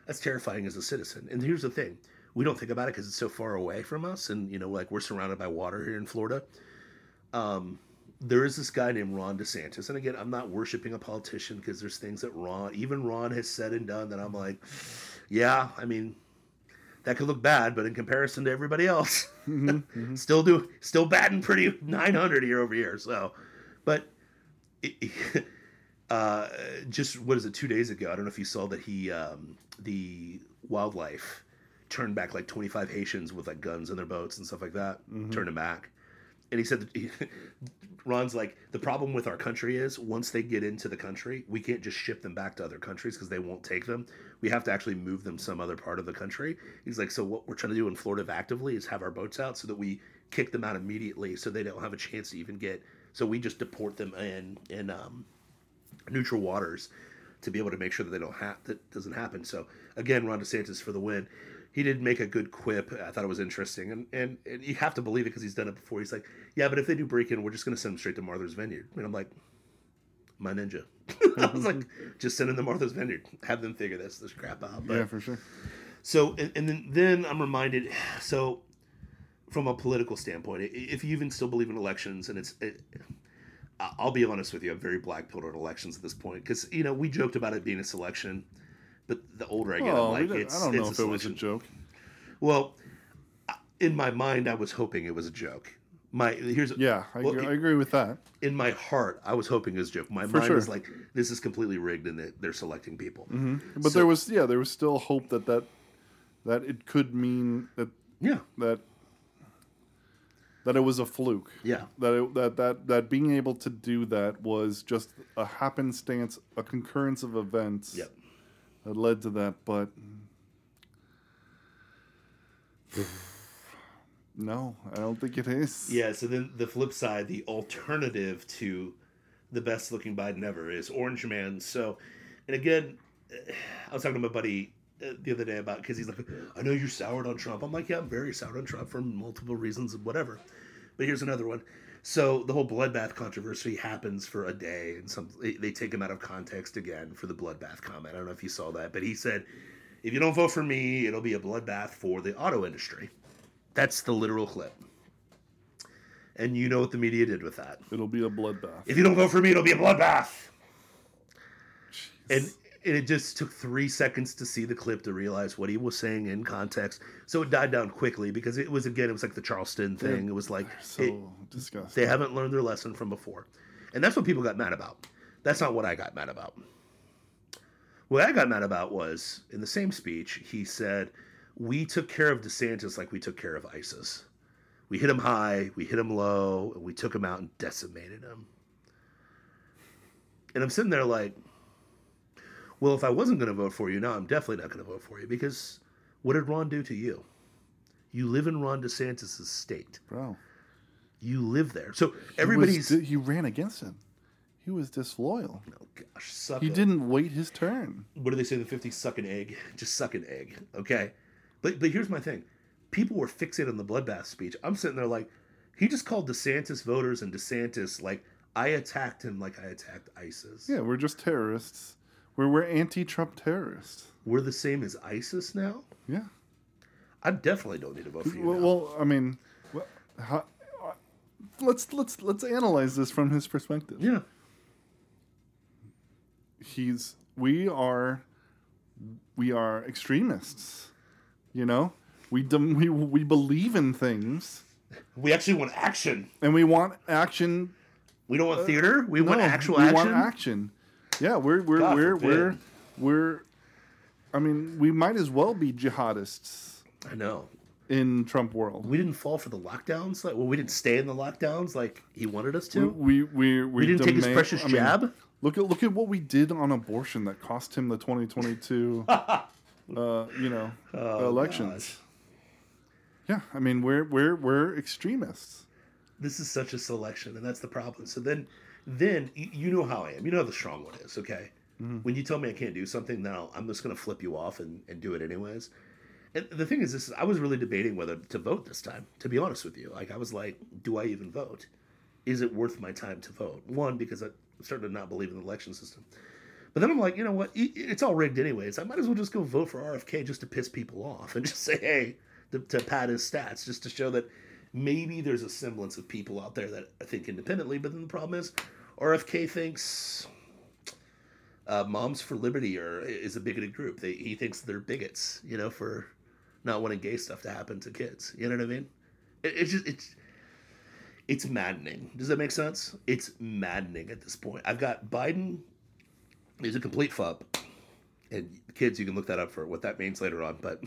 That's terrifying as a citizen. And here's the thing. We don't think about it because it's so far away from us. And, you know, like we're surrounded by water here in Florida. Um, there is this guy named Ron DeSantis. And again, I'm not worshiping a politician because there's things that Ron, even Ron has said and done that I'm like, yeah, I mean, that could look bad, but in comparison to everybody else, mm-hmm, mm-hmm. still do, still batting pretty nine hundred year over year. So, but it, it, uh, just, what is it, two days ago, I don't know if you saw that he, um, the wildlife turned back like twenty-five Haitians with like guns in their boats and stuff like that, mm-hmm. turned them back. And he said, that he, Ron's like, the problem with our country is once they get into the country, we can't just ship them back to other countries because they won't take them. We have to actually move them some other part of the country. He's like, so what we're trying to do in Florida actively is have our boats out so that we kick them out immediately so they don't have a chance to even get, so we just deport them in, in um, neutral waters to be able to make sure that they don't have, that doesn't happen. So again, Ron DeSantis for the win. He did make a good quip. I thought it was interesting. And, and, and you have to believe it because he's done it before. He's like, yeah, but if they do break in, we're just going to send them straight to Martha's Vineyard. And I'm like, my ninja. I was like, just send them to Martha's Vineyard. Have them figure this, this crap out. But, yeah, for sure. So, and, and then, then I'm reminded, so from a political standpoint, if you even still believe in elections, and it's, it, I'll be honest with you, I'm very black-pilled on elections at this point. Because, you know, we joked about it being a selection. But the older I get, oh, I'm like, it's, I don't know it's if it was a joke. Well, in my mind, I was hoping it was a joke. My here's yeah, I, well, agree, I agree with that. In my heart, I was hoping it was a joke. My For mind sure. was like, this is completely rigged, and they're, they're selecting people. Mm-hmm. But so, there was, yeah, there was still hope that that that it could mean that yeah that that it was a fluke. Yeah, that it, that that that being able to do that was just a happenstance, a concurrence of events. Yep. That led to that, but no, I don't think it is. Yeah, so then the flip side, the alternative to the best looking Biden ever is Orange Man. So, and again, I was talking to my buddy the other day about, because he's like, I know you're soured on Trump. I'm like, yeah, I'm very soured on Trump for multiple reasons and whatever. But here's another one. So the whole bloodbath controversy happens for a day, and some they take him out of context again for the bloodbath comment. I don't know if you saw that, but he said, if you don't vote for me, it'll be a bloodbath for the auto industry. That's the literal clip. And you know what the media did with that. It'll be a bloodbath. If you don't vote for me, it'll be a bloodbath. Jeez. And and it just took three seconds to see the clip to realize what he was saying in context. So it died down quickly because it was, again, it was like the Charleston thing. They're, it was like, so it, disgusting. They haven't learned their lesson from before. And that's what people got mad about. That's not what I got mad about. What I got mad about was, in the same speech, he said, we took care of DeSantis like we took care of ISIS. We hit him high, we hit him low, and we took him out and decimated him. And I'm sitting there like, well, if I wasn't going to vote for you, now I'm definitely not going to vote for you, because what did Ron do to you? You live in Ron DeSantis' state. Bro. You live there. So everybody's... He, was, he ran against him. He was disloyal. Oh, gosh. Suck he it. didn't wait his turn. What do they say in the fifties? Suck an egg. Just suck an egg. Okay? But but here's my thing. People were fixated on the bloodbath speech. I'm sitting there like, he just called DeSantis voters and DeSantis like, I attacked him like I attacked ISIS. Yeah, we're just terrorists. We're, we're anti-Trump terrorists. We're the same as ISIS now? Yeah. I definitely don't need to vote for you well, now. well, I mean, well, how, let's let's let's analyze this from his perspective. Yeah. He's we are we are extremists. You know? We we we believe in things. We actually want action. And we want action. We don't want theater. We no, want actual we action. We want action. Yeah, we're we're God we're forbid. we're we're I mean, we might as well be jihadists. I know. In Trump world. We didn't fall for the lockdowns. Like, well, we didn't stay in the lockdowns like he wanted us to. We we we, we didn't demand, take his precious I mean, jab. Look at look at what we did on abortion that cost him the twenty twenty-two uh, you know, oh, elections. Gosh. Yeah, I mean, we're we're we're extremists. This is such a selection, and that's the problem. So then, then you know how I am. You know how the strong one is, okay? Mm-hmm. When you tell me I can't do something, now I'm just going to flip you off and, and do it anyways. And the thing is, this I was really debating whether to vote this time, to be honest with you. Like, I was like, do I even vote? Is it worth my time to vote? One, because I'm starting to not believe in the election system. But then I'm like, you know what? It's all rigged anyways. I might as well just go vote for R F K just to piss people off and just say, hey, to, to pad his stats, just to show that maybe there's a semblance of people out there that think independently. But then the problem is R F K thinks uh, Moms for Liberty are, is a bigoted group. They, he thinks they're bigots, you know, for not wanting gay stuff to happen to kids. You know what I mean? It, it's just, it's, it's maddening. Does that make sense? It's maddening at this point. I've got Biden is a complete fup. And kids, you can look that up for what that means later on, but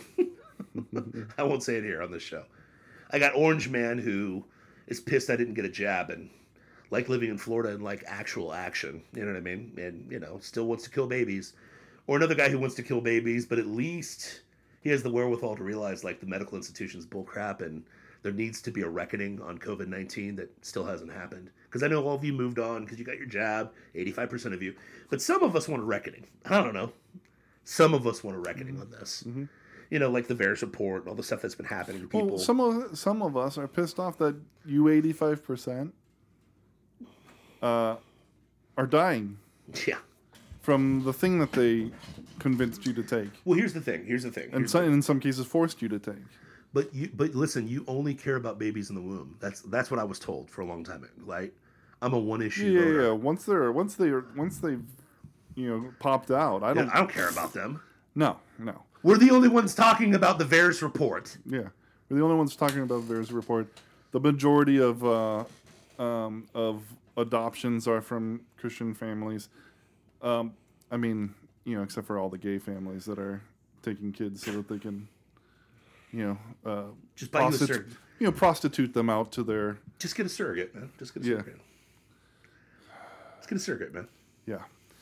I won't say it here on this show. I got Orange Man who is pissed I didn't get a jab and like living in Florida and like actual action. You know what I mean? And, you know, still wants to kill babies. Or another guy who wants to kill babies, but at least he has the wherewithal to realize like the medical institution's bullcrap and there needs to be a reckoning on covid nineteen that still hasn't happened. Because I know all of you moved on because you got your jab, eighty-five percent of you. But some of us want a reckoning. I don't know. Some of us want a reckoning mm-hmm. on this. Mm-hmm. You know, like the VAERS report and all the stuff that's been happening to people. Well, some of some of us are pissed off that you eighty-five percent uh, are dying. Yeah. From the thing that they convinced you to take. Well, here's the thing. Here's the thing. Here's and some, the thing. in some cases forced you to take. But you, but listen, you only care about babies in the womb. That's that's what I was told for a long time. Right? I'm a one issue. Yeah, voter. yeah. Once they're once they are once they've you know popped out, I don't. Yeah, I don't care about them. No, no. We're the only ones talking about the VAERS report. Yeah, we're the only ones talking about the VAERS report. The majority of uh, um, of adoptions are from Christian families. Um, I mean, you know, except for all the gay families that are taking kids so that they can. You know, uh, just buy you a surrogate. You know, prostitute them out to their. Just get a surrogate, man. Just get a yeah. surrogate. Let's get a surrogate, man. Yeah.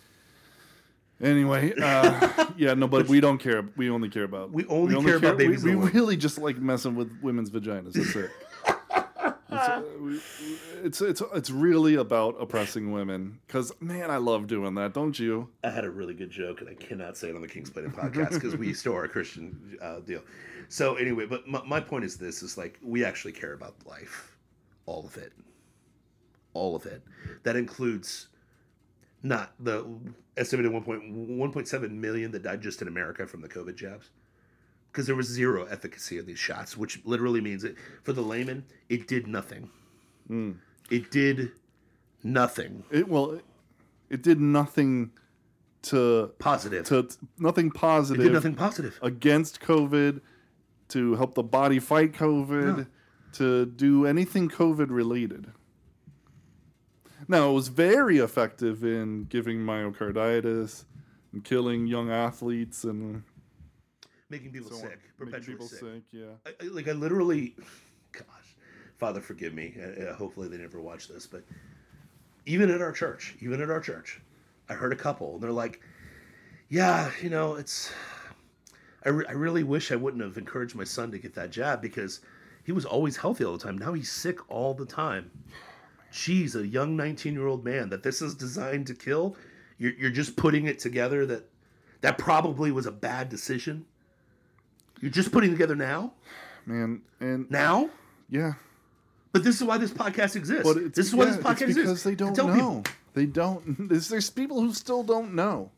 Anyway, uh, yeah, no, but we don't care. We only care about. We only, we only care, care about babies. We, we really just like messing with women's vaginas. That's it. it's, uh, we, it's it's it's really about oppressing women. Because man, I love doing that. Don't you? I had a really good joke, and I cannot say it on the King's Planning podcast because we still are a Christian uh, deal. So anyway, but my, my point is this: is like we actually care about life, all of it, all of it. That includes not the estimated one point one point seven million that died just in America from the COVID jabs, because there was zero efficacy of these shots, which literally means it for the layman, it did nothing. Mm. It did nothing. It well, it, it did nothing to positive. To nothing positive. It did nothing positive against COVID. To help the body fight COVID, no. to do anything COVID related. Now, it was very effective in giving myocarditis and killing young athletes and making people so sick, perpetually making people sick. sick. Yeah, I, I, like I literally, gosh, Father, forgive me. Uh, hopefully, they never watch this, but even at our church, even at our church, I heard a couple, and they're like, "Yeah, you know, it's." I, re- I really wish I wouldn't have encouraged my son to get that jab because he was always healthy all the time. Now he's sick all the time. Jeez, a young nineteen-year-old man that this is designed to kill. You're, you're just putting it together that that probably was a bad decision. You're just putting it together now? Man, and now? Yeah. But this is why this podcast exists. But it's, this is yeah, why this podcast it's because exists. they don't know. People. They don't. There's, there's people who still don't know.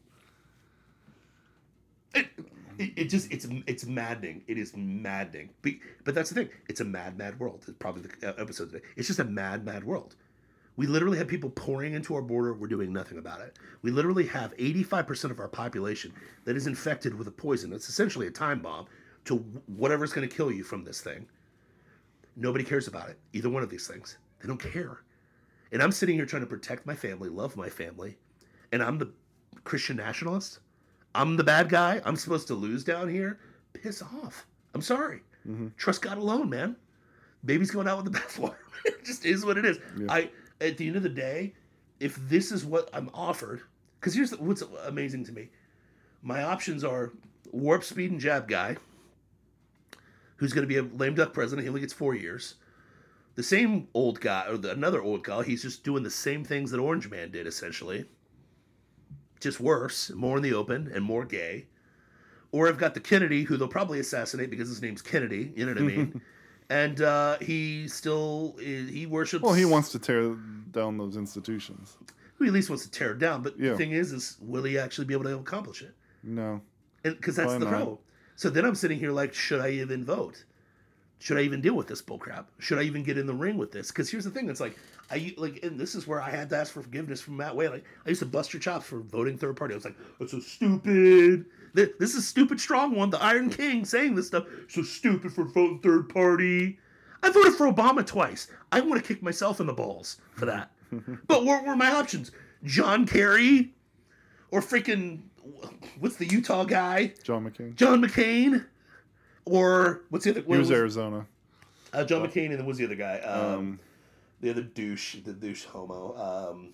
It, it, it just it's it's maddening. It is maddening. But, but that's the thing. It's a mad, mad world. It's probably the episode today. It's just a mad, mad world. We literally have people pouring into our border. We're doing nothing about it. We literally have eighty-five percent of our population that is infected with a poison. It's essentially a time bomb to whatever's going to kill you from this thing. Nobody cares about it. Either one of these things. They don't care. And I'm sitting here trying to protect my family, love my family, and I'm the Christian nationalist. I'm the bad guy. I'm supposed to lose down here. Piss off. I'm sorry. Mm-hmm. Trust God alone, man. Baby's going out with the bathwater. It just is what it is. Yeah. I at the end of the day, if this is what I'm offered, because here's what's amazing to me. My options are warp speed and jab guy, who's going to be a lame duck president. He only gets four years. The same old guy, or the, another old guy, he's just doing the same things that Orange Man did, essentially. Just worse, more in the open, and more gay. Or I've got the Kennedy, who they'll probably assassinate because his name's Kennedy, you know what I mean? And uh, he still, is, he worships... Well, he wants to tear down those institutions. who at least wants to tear it down. But Yeah. the thing is, is will he actually be able to accomplish it? No. Because that's Probably the not. problem. So then I'm sitting here like, should I even vote? Should I even deal with this bullcrap? Should I even get in the ring with this? Because here's the thing: it's like I like, and this is where I had to ask for forgiveness from Matt Whalen. I used to bust your chops for voting third party. I was like, "That's so stupid. Th- This is stupid." Strong one, the Iron King, saying this stuff. So stupid for voting third party. I voted for Obama twice. I want to kick myself in the balls for that. But what were my options? John Kerry, or freaking what's the Utah guy? John McCain. John McCain. Or what's the other? He what was, was- Arizona. Uh, John McCain, and then was the other guy? Um, Um, the other douche, the douche homo. Um,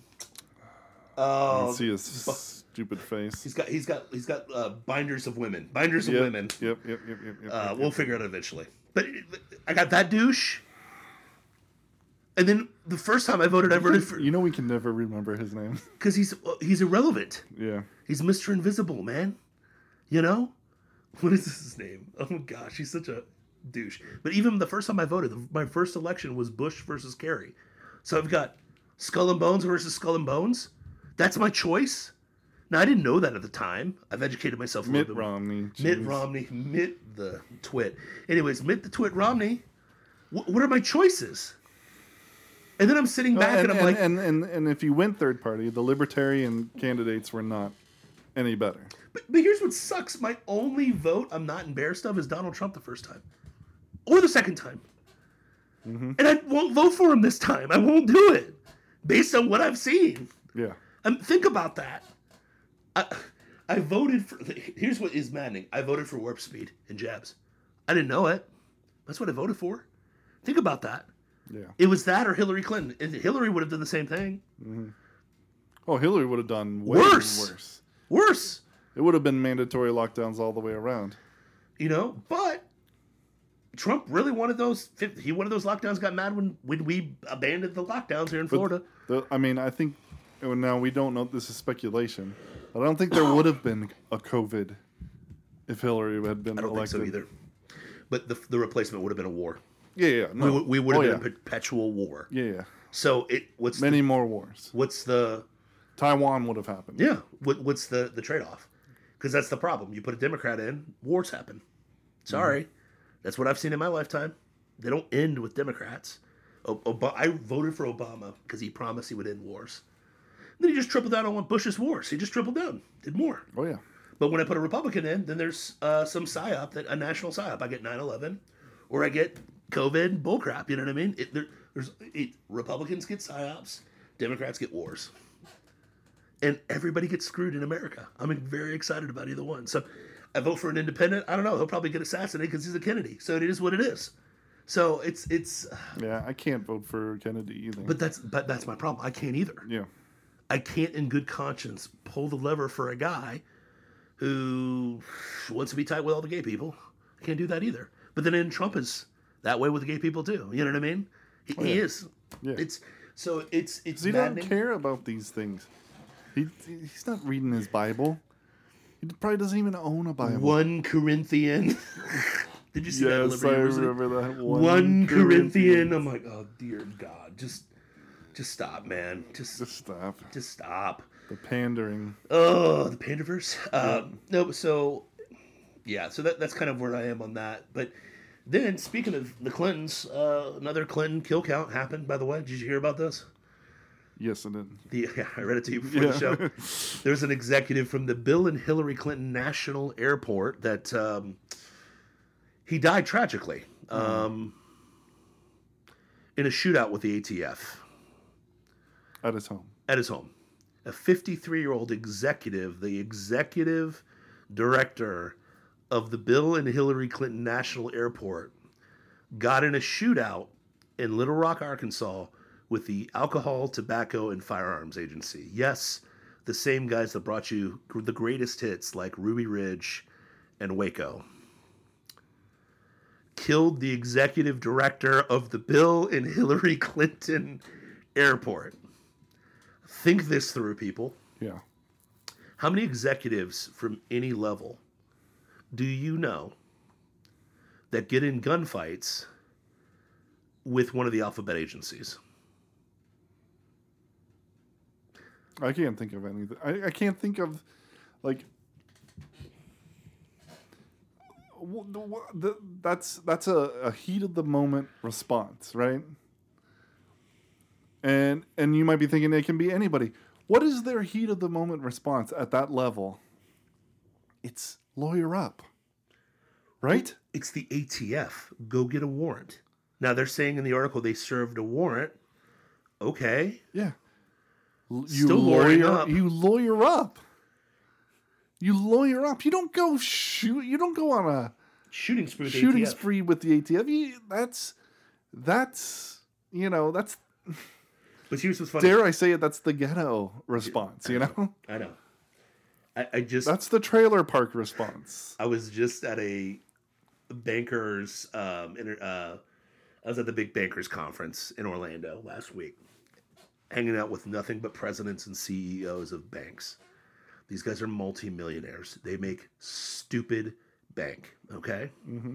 I oh, can see his stupid face. he's got he's got he's got uh, binders of women, binders of Yep, women. Yep, yep, yep, yep, yep. Uh, yep, we'll yep. figure it out eventually. But I got that douche, and then the first time I voted, I voted for You know we can never remember his name. because he's he's irrelevant. Yeah. He's Mister Invisible, man. You know, what is his name? Oh my gosh, he's such a douche. But even the first time I voted, my first election was Bush versus Kerry. So I've got Skull and Bones versus Skull and Bones. That's my choice. Now I didn't know that at the time. I've educated myself a Mitt little bit. more. Romney. Mitt jeez. Romney, Mitt the Twit. Anyways, Mitt the Twit Romney. Wh- what are my choices? And then I'm sitting Uh, back and, and, I'm and, like, and, and, and if you went third party, the libertarian candidates were not any better. But, but here's what sucks. My only vote I'm not embarrassed of is Donald Trump the first time. Or the second time. Mm-hmm. And I won't vote for him this time. I won't do it. Based on what I've seen. Yeah. Um, think about that. I, I voted for... Here's what is maddening. I voted for warp speed and jabs. I didn't know it. That's what I voted for. Think about that. Yeah. It was that or Hillary Clinton. And Hillary would have done the same thing. Oh, Hillary would have done way Worse. worse. Worse. It would have been mandatory lockdowns all the way around. You know, but Trump really wanted those. He wanted those lockdowns. Got mad when, when we abandoned the lockdowns here in But Florida. the, I mean, I think well, now we don't know. This is speculation, but I don't think there would have been a COVID if Hillary had been I don't elected. think so either. But the the replacement would have been a war. Yeah, yeah, no. We, would- we would have Oh, been yeah. a perpetual war. Yeah, yeah. So it what's Many the, more wars. what's the Taiwan would have happened. yeah what, what's the the trade off? Because that's the problem. You put a Democrat in, wars happen. Sorry, Mm-hmm. that's what I've seen in my lifetime. They don't end with Democrats. O- Ob- I voted for Obama because he promised he would end wars. Then he just tripled down on Bush's wars. He just tripled down, did more. Oh yeah. But when I put a Republican in, then there's uh, some psyop, that a national psyop. I get nine eleven, or I get COVID bullcrap. You know what I mean? It, there, there's it, Republicans get psyops, Democrats get wars, and everybody gets screwed in America. I'm very excited about either one. So I vote for an independent. I don't know. He'll probably get assassinated because he's a Kennedy. So it is what it is. So it's it's. Yeah, I can't vote for Kennedy either. But that's but that's my problem. I can't either. yeah. I can't, in good conscience, pull the lever for a guy who wants to be tight with all the gay people. I can't do that either. But then in Trump is that way with the gay people too. You know what I mean? He, he yeah. is. Yeah. It's so it's it's 'Cause he doesn't maddening. care about these things. He he's not reading his Bible. He probably doesn't even own a Bible. One Corinthian. Did you see that? at Yes, Liberty I University? remember that One, one. Corinthian. I'm like, oh dear God, just just stop, man. Just Just stop. just stop. The pandering. Oh, the Pandaverse. Um, no, so yeah, so that that's kind of where I am on that. But then, speaking of the Clintons, uh, another Clinton kill count happened. By the way, did you hear about this? Yes, I did. The, yeah, I read it to you before Yeah. the show. There's an executive from the Bill and Hillary Clinton National Airport that um, he died tragically um, in a shootout with the A T F At his home. at his home. A fifty-three-year-old executive, the executive director of the Bill and Hillary Clinton National Airport, got in a shootout in Little Rock, Arkansas, with the Alcohol, Tobacco, and Firearms Agency. Yes, the same guys that brought you the greatest hits like Ruby Ridge and Waco. Killed the executive director of the Bill and Hillary Clinton Airport. Think this through, people. Yeah. How many executives from any level do you know that get in gunfights with one of the alphabet agencies? I can't think of anything. I, I can't think of, like, w- w- the, that's that's a, a heat of the moment response, right? And and you might be thinking it can be anybody. What is their heat of the moment response at that level? It's lawyer up, right? It's the A T F. Go get a warrant. Now, they're saying in the article they served a warrant. Okay. Yeah. L- Still lawyering up. You lawyer up. You lawyer up. You don't go shoot. You don't go on a Shooting spree with the shooting A T F. spree with the A T F. You, that's that's you know that's But here's what's funny. dare I say it? That's the ghetto response. You know. I know. I, I just... That's the trailer park response. I was just at a bankers... Um, inter, uh, I was at the big bankers conference in Orlando last week. Hanging out with nothing but presidents and C E Os of banks. These guys are multimillionaires. They make stupid bank, okay? Mm-hmm.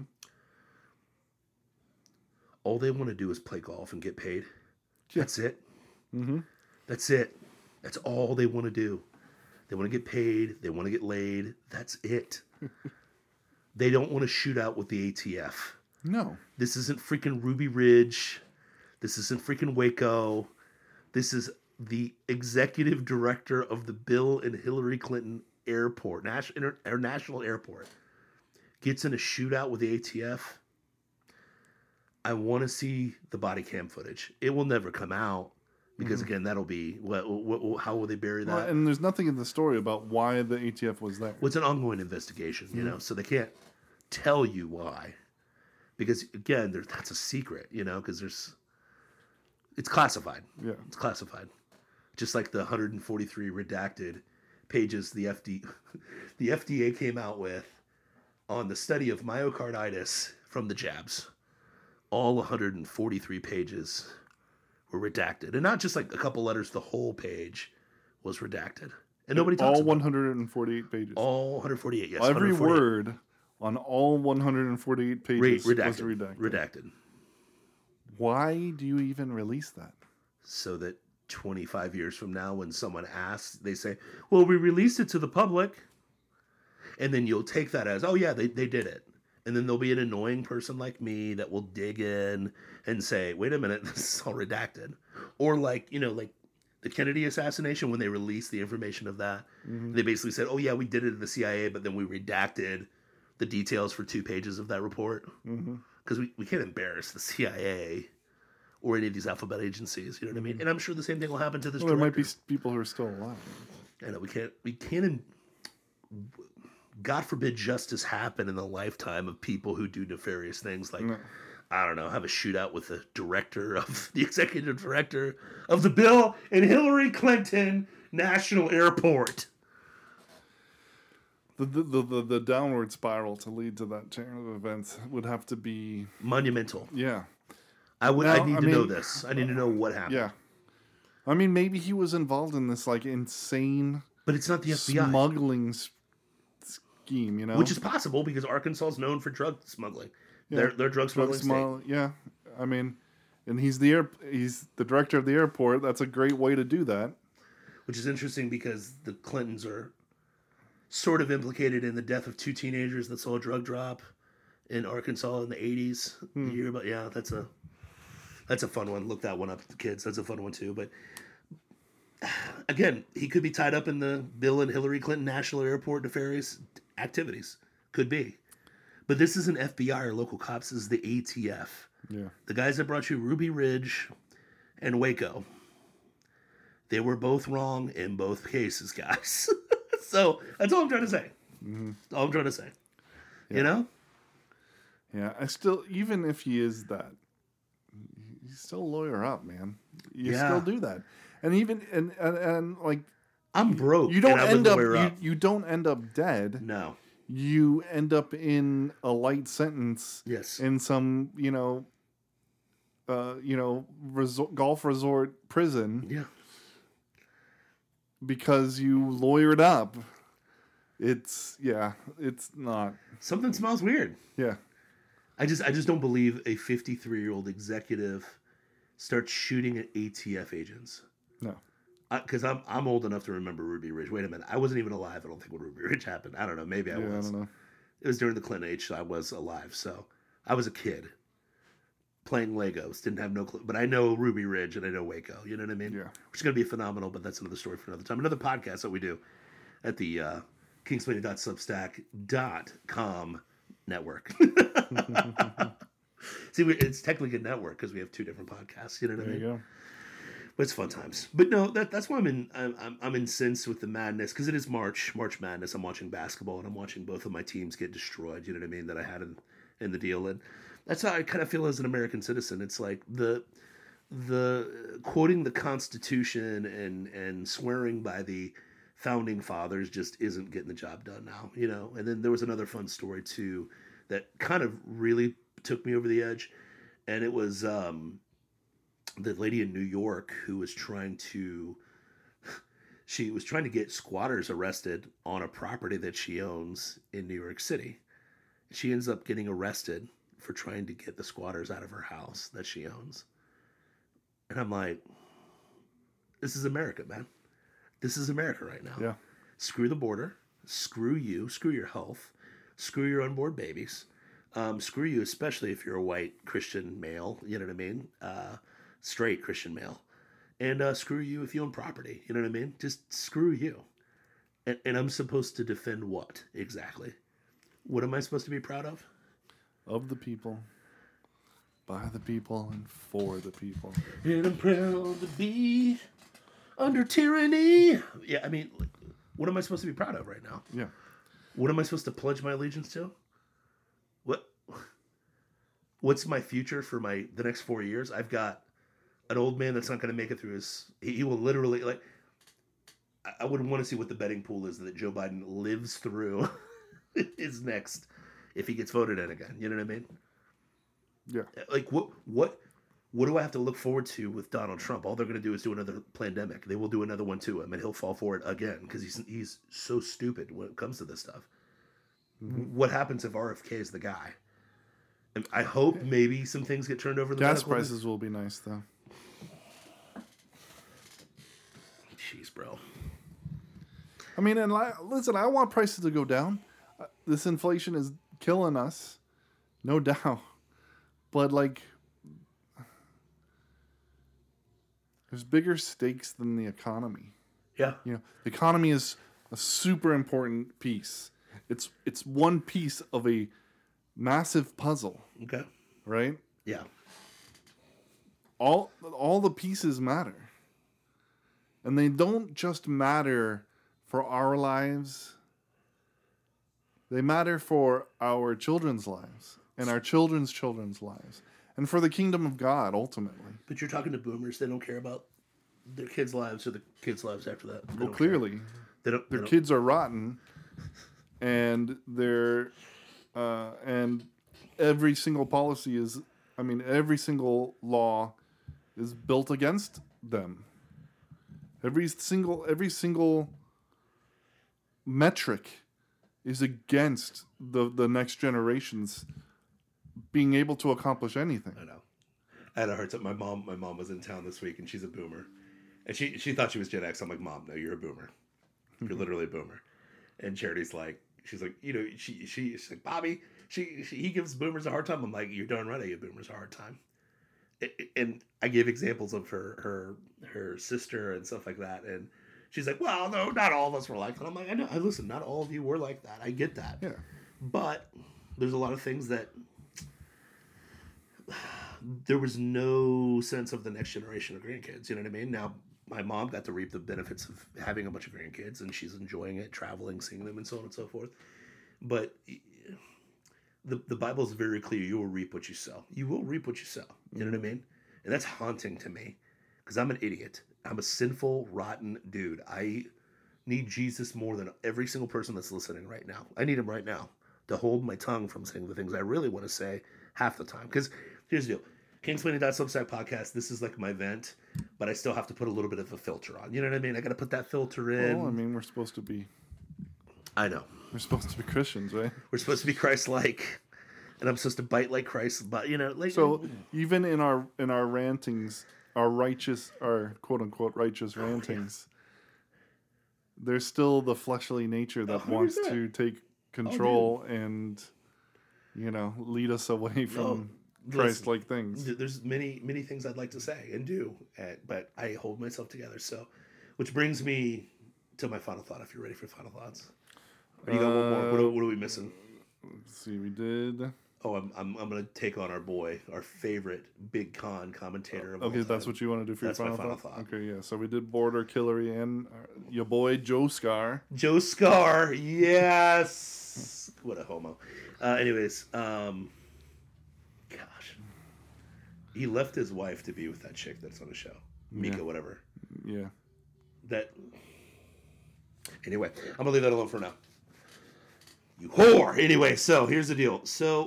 All they want to do is play golf and get paid. Yeah. That's it. Mm-hmm. That's it. That's all they want to do. They want to get paid. They want to get laid. That's it. They don't want to shoot out with the A T F. No. This isn't freaking Ruby Ridge. This isn't freaking Waco. This is the executive director of the Bill and Hillary Clinton Airport, National, Inter, National Airport, gets in a shootout with the A T F. I want to see the body cam footage. It will never come out because, mm-hmm. again, that'll be what, what, how will they bury that? Well, and there's nothing in the story about why the A T F was there. Well, it's an ongoing investigation, you mm-hmm. know, so they can't tell you why. Because, again, there, that's a secret, you know, because there's... It's classified. Yeah. It's classified. Just like the one hundred forty-three redacted pages the F D, the F D A came out with on the study of myocarditis from the jabs. All one hundred forty-three pages were redacted. And not just like a couple letters, the whole page was redacted. And nobody talks all about one hundred forty-eight pages. All one hundred forty-eight, yes. Every word on all one hundred forty-eight pages redacted, was redacted. Redacted. Why do you even release that? So that twenty-five years from now, when someone asks, they say, well, we released it to the public. And then you'll take that as, oh, yeah, they, they did it. And then there'll be an annoying person like me that will dig in and say, wait a minute, this is all redacted. Or like, you know, like the Kennedy assassination, when they released the information of that, mm-hmm. they basically said, oh, yeah, we did it at the C I A, but then we redacted the details for two pages of that report. Mm-hmm. Because we, we can't embarrass the C I A or any of these alphabet agencies, you know what I mean? And I'm sure the same thing will happen to this. Well, there director. might be people who are still alive. I know we can't. We can't. God forbid justice happen in the lifetime of people who do nefarious things, like no. I don't know, have a shootout with the director of the executive director of the Bill and Hillary Clinton National Airport. The, the the the downward spiral to lead to that chain of events would have to be monumental. Yeah, I would. Now, I need I to mean, know this. I need to know what happened. Yeah, I mean, maybe he was involved in this like insane, but it's not the F B I smuggling scheme, you know, which is possible because Arkansas is known for drug smuggling. Yeah. They're they're drug smuggling drug state. Yeah, I mean, and he's the air, he's the director of the airport. That's a great way to do that. Which is interesting because the Clintons are sort of implicated in the death of two teenagers that saw a drug drop in Arkansas in the eighties. Hmm. The year, but yeah, that's a that's a fun one. Look that one up, kids. That's a fun one too. But again, he could be tied up in the Bill and Hillary Clinton National Airport nefarious activities. Could be. But this isn't F B I or local cops. This is the A T F. Yeah. The guys that brought you Ruby Ridge and Waco. They were both wrong in both cases, guys. So that's all I'm trying to say. Mm-hmm. That's all I'm trying to say. Yeah. You know? Yeah, I still, even if he is that, you still lawyer up, man. You yeah. still do that, and even and and, and like, I'm broke. You don't and end up, up. You, you don't end up dead. No. You end up in a light sentence. Yes. In some, you know, uh, you know, resort, golf resort prison. Yeah. Because you lawyered up. It's yeah, it's not. Something smells weird. Yeah. I just I just don't believe a fifty-three-year-old executive starts shooting at A T F agents. No. because I'm I'm old enough to remember Ruby Ridge. Wait a minute, I wasn't even alive. I don't think when Ruby Ridge happened. I don't know. Maybe I Yeah, was. I don't know. It was during the Clinton age, so I was alive. So I was a kid playing Legos. Didn't have no clue, but I know Ruby Ridge and I know Waco. You know what I mean? Yeah. Which is gonna be phenomenal. But that's another story for another time. Another podcast that we do at the uh, kingsplaining dot substack dot com network. See, we, it's technically a network because we have two different podcasts. You know what There I mean? you go. But it's fun times. But no, that that's why I'm in. I'm I'm, I'm incensed with the madness because it is March, March Madness. I'm watching basketball and I'm watching both of my teams get destroyed. You know what I mean? That I had in, in the deal, and that's how I kind of feel as an American citizen. It's like the the quoting the Constitution and and swearing by the founding fathers just isn't getting the job done now. You know. And then there was another fun story too that kind of really took me over the edge, and it was. Um, the lady in New York who was trying to she was trying to get squatters arrested on a property that she owns in New York City. She ends up getting arrested for trying to get the squatters out of her house that she owns. And I'm like, this is America, man. This is America right now. Yeah. Screw the border. Screw you. Screw your health. Screw your unborn babies. Um, screw you, especially if you're a white Christian male. You know what I mean? Uh, straight Christian male. And uh, screw you if you own property. You know what I mean? Just screw you. And, and I'm supposed to defend what exactly? What am I supposed to be proud of? Of the people, by the people, and for the people. And I'm proud to be under tyranny. Yeah, I mean, what am I supposed to be proud of right now? Yeah. What am I supposed to pledge my allegiance to? What? What's my future for my the next four years? I've got an old man that's not going to make it through his. He, he will literally like. I, I would want to see what the betting pool is that Joe Biden lives through his next, if he gets voted in again. You know what I mean? Yeah. Like what? What? What do I have to look forward to with Donald Trump? All they're going to do is do another pandemic. They will do another one to him, and he'll fall for it again because he's he's so stupid when it comes to this stuff. Mm-hmm. What happens if R F K is the guy? And I hope maybe some things get turned over. The Gas prices thing. Will be nice though. Jeez, bro. I mean, and li- listen, I want prices to go down. Uh, this inflation is killing us, no doubt. But like, there's bigger stakes than the economy. Yeah. You know, the economy is a super important piece. It's it's one piece of a massive puzzle. Okay. Right? Yeah. All all the pieces matter. And they don't just matter for our lives. They matter for our children's lives and our children's children's lives and for the kingdom of God ultimately. But you're talking to boomers, they don't care about their kids' lives or the kids' lives after that. They well, clearly. Care. They don't their they don't. kids are rotten. And their uh, and every single policy is, I mean, every single law is built against them. Every single every single metric is against the the next generations being able to accomplish anything. I know. I had a hard time. My mom, my mom was in town this week, and she's a boomer, and she she thought she was Gen X. I'm like, Mom, no, you're a boomer. You're literally a boomer. And Charity's like, she's like, you know, she she she's like, Bobby, she, she he gives boomers a hard time. I'm like, you're darn right, I give boomers a hard time. It, and I gave examples of her her her sister and stuff like that, and she's like, well, no, not all of us were like that. I'm like, I know, I listen, not all of you were like that. I get that. Yeah. But there's a lot of things that there was no sense of the next generation of grandkids. You know what I mean? Now, my mom got to reap the benefits of having a bunch of grandkids, and she's enjoying it, traveling, seeing them, and so on and so forth. But the the Bible is very clear. You will reap what you sow. You will reap what you sow. You know what I mean? And that's haunting to me because I'm an idiot. I'm a sinful, rotten dude. I need Jesus more than every single person that's listening right now. I need him right now to hold my tongue from saying the things I really want to say half the time. Because here's the deal. kingsplaining dot substack podcast, this is like my vent, but I still have to put a little bit of a filter on. You know what I mean? I got to put that filter in. Well, I mean, we're supposed to be... I know. We're supposed to be Christians, right? We're supposed to be Christ-like. And I'm supposed to bite like Christ, but, you know... like So, even in our in our rantings, our righteous, our quote unquote righteous rantings, there's still the fleshly nature that one hundred wants percent. to take control and, you know, lead us away from No, Christ-like things. th- There's many, many things I'd like to say and do, and, but I hold myself together. So, which brings me to my final thought. If you're ready for final thoughts, or you got one more? What are, what are we missing? Let's see, we did. Oh, I'm I'm I'm gonna take on our boy, our favorite Big Con commentator of Okay, all that's time. what you want to do for That's your my final, final thought? thought. Okay, yeah. So we did Border Killery and uh, your boy Joe Scar. Joe Scar, yes. What a homo. Uh, anyways, um, gosh, he left his wife to be with that chick that's on the show, Mika, Yeah. whatever. Yeah. That. Anyway, I'm gonna leave that alone for now. You whore. Anyway, so here's the deal. So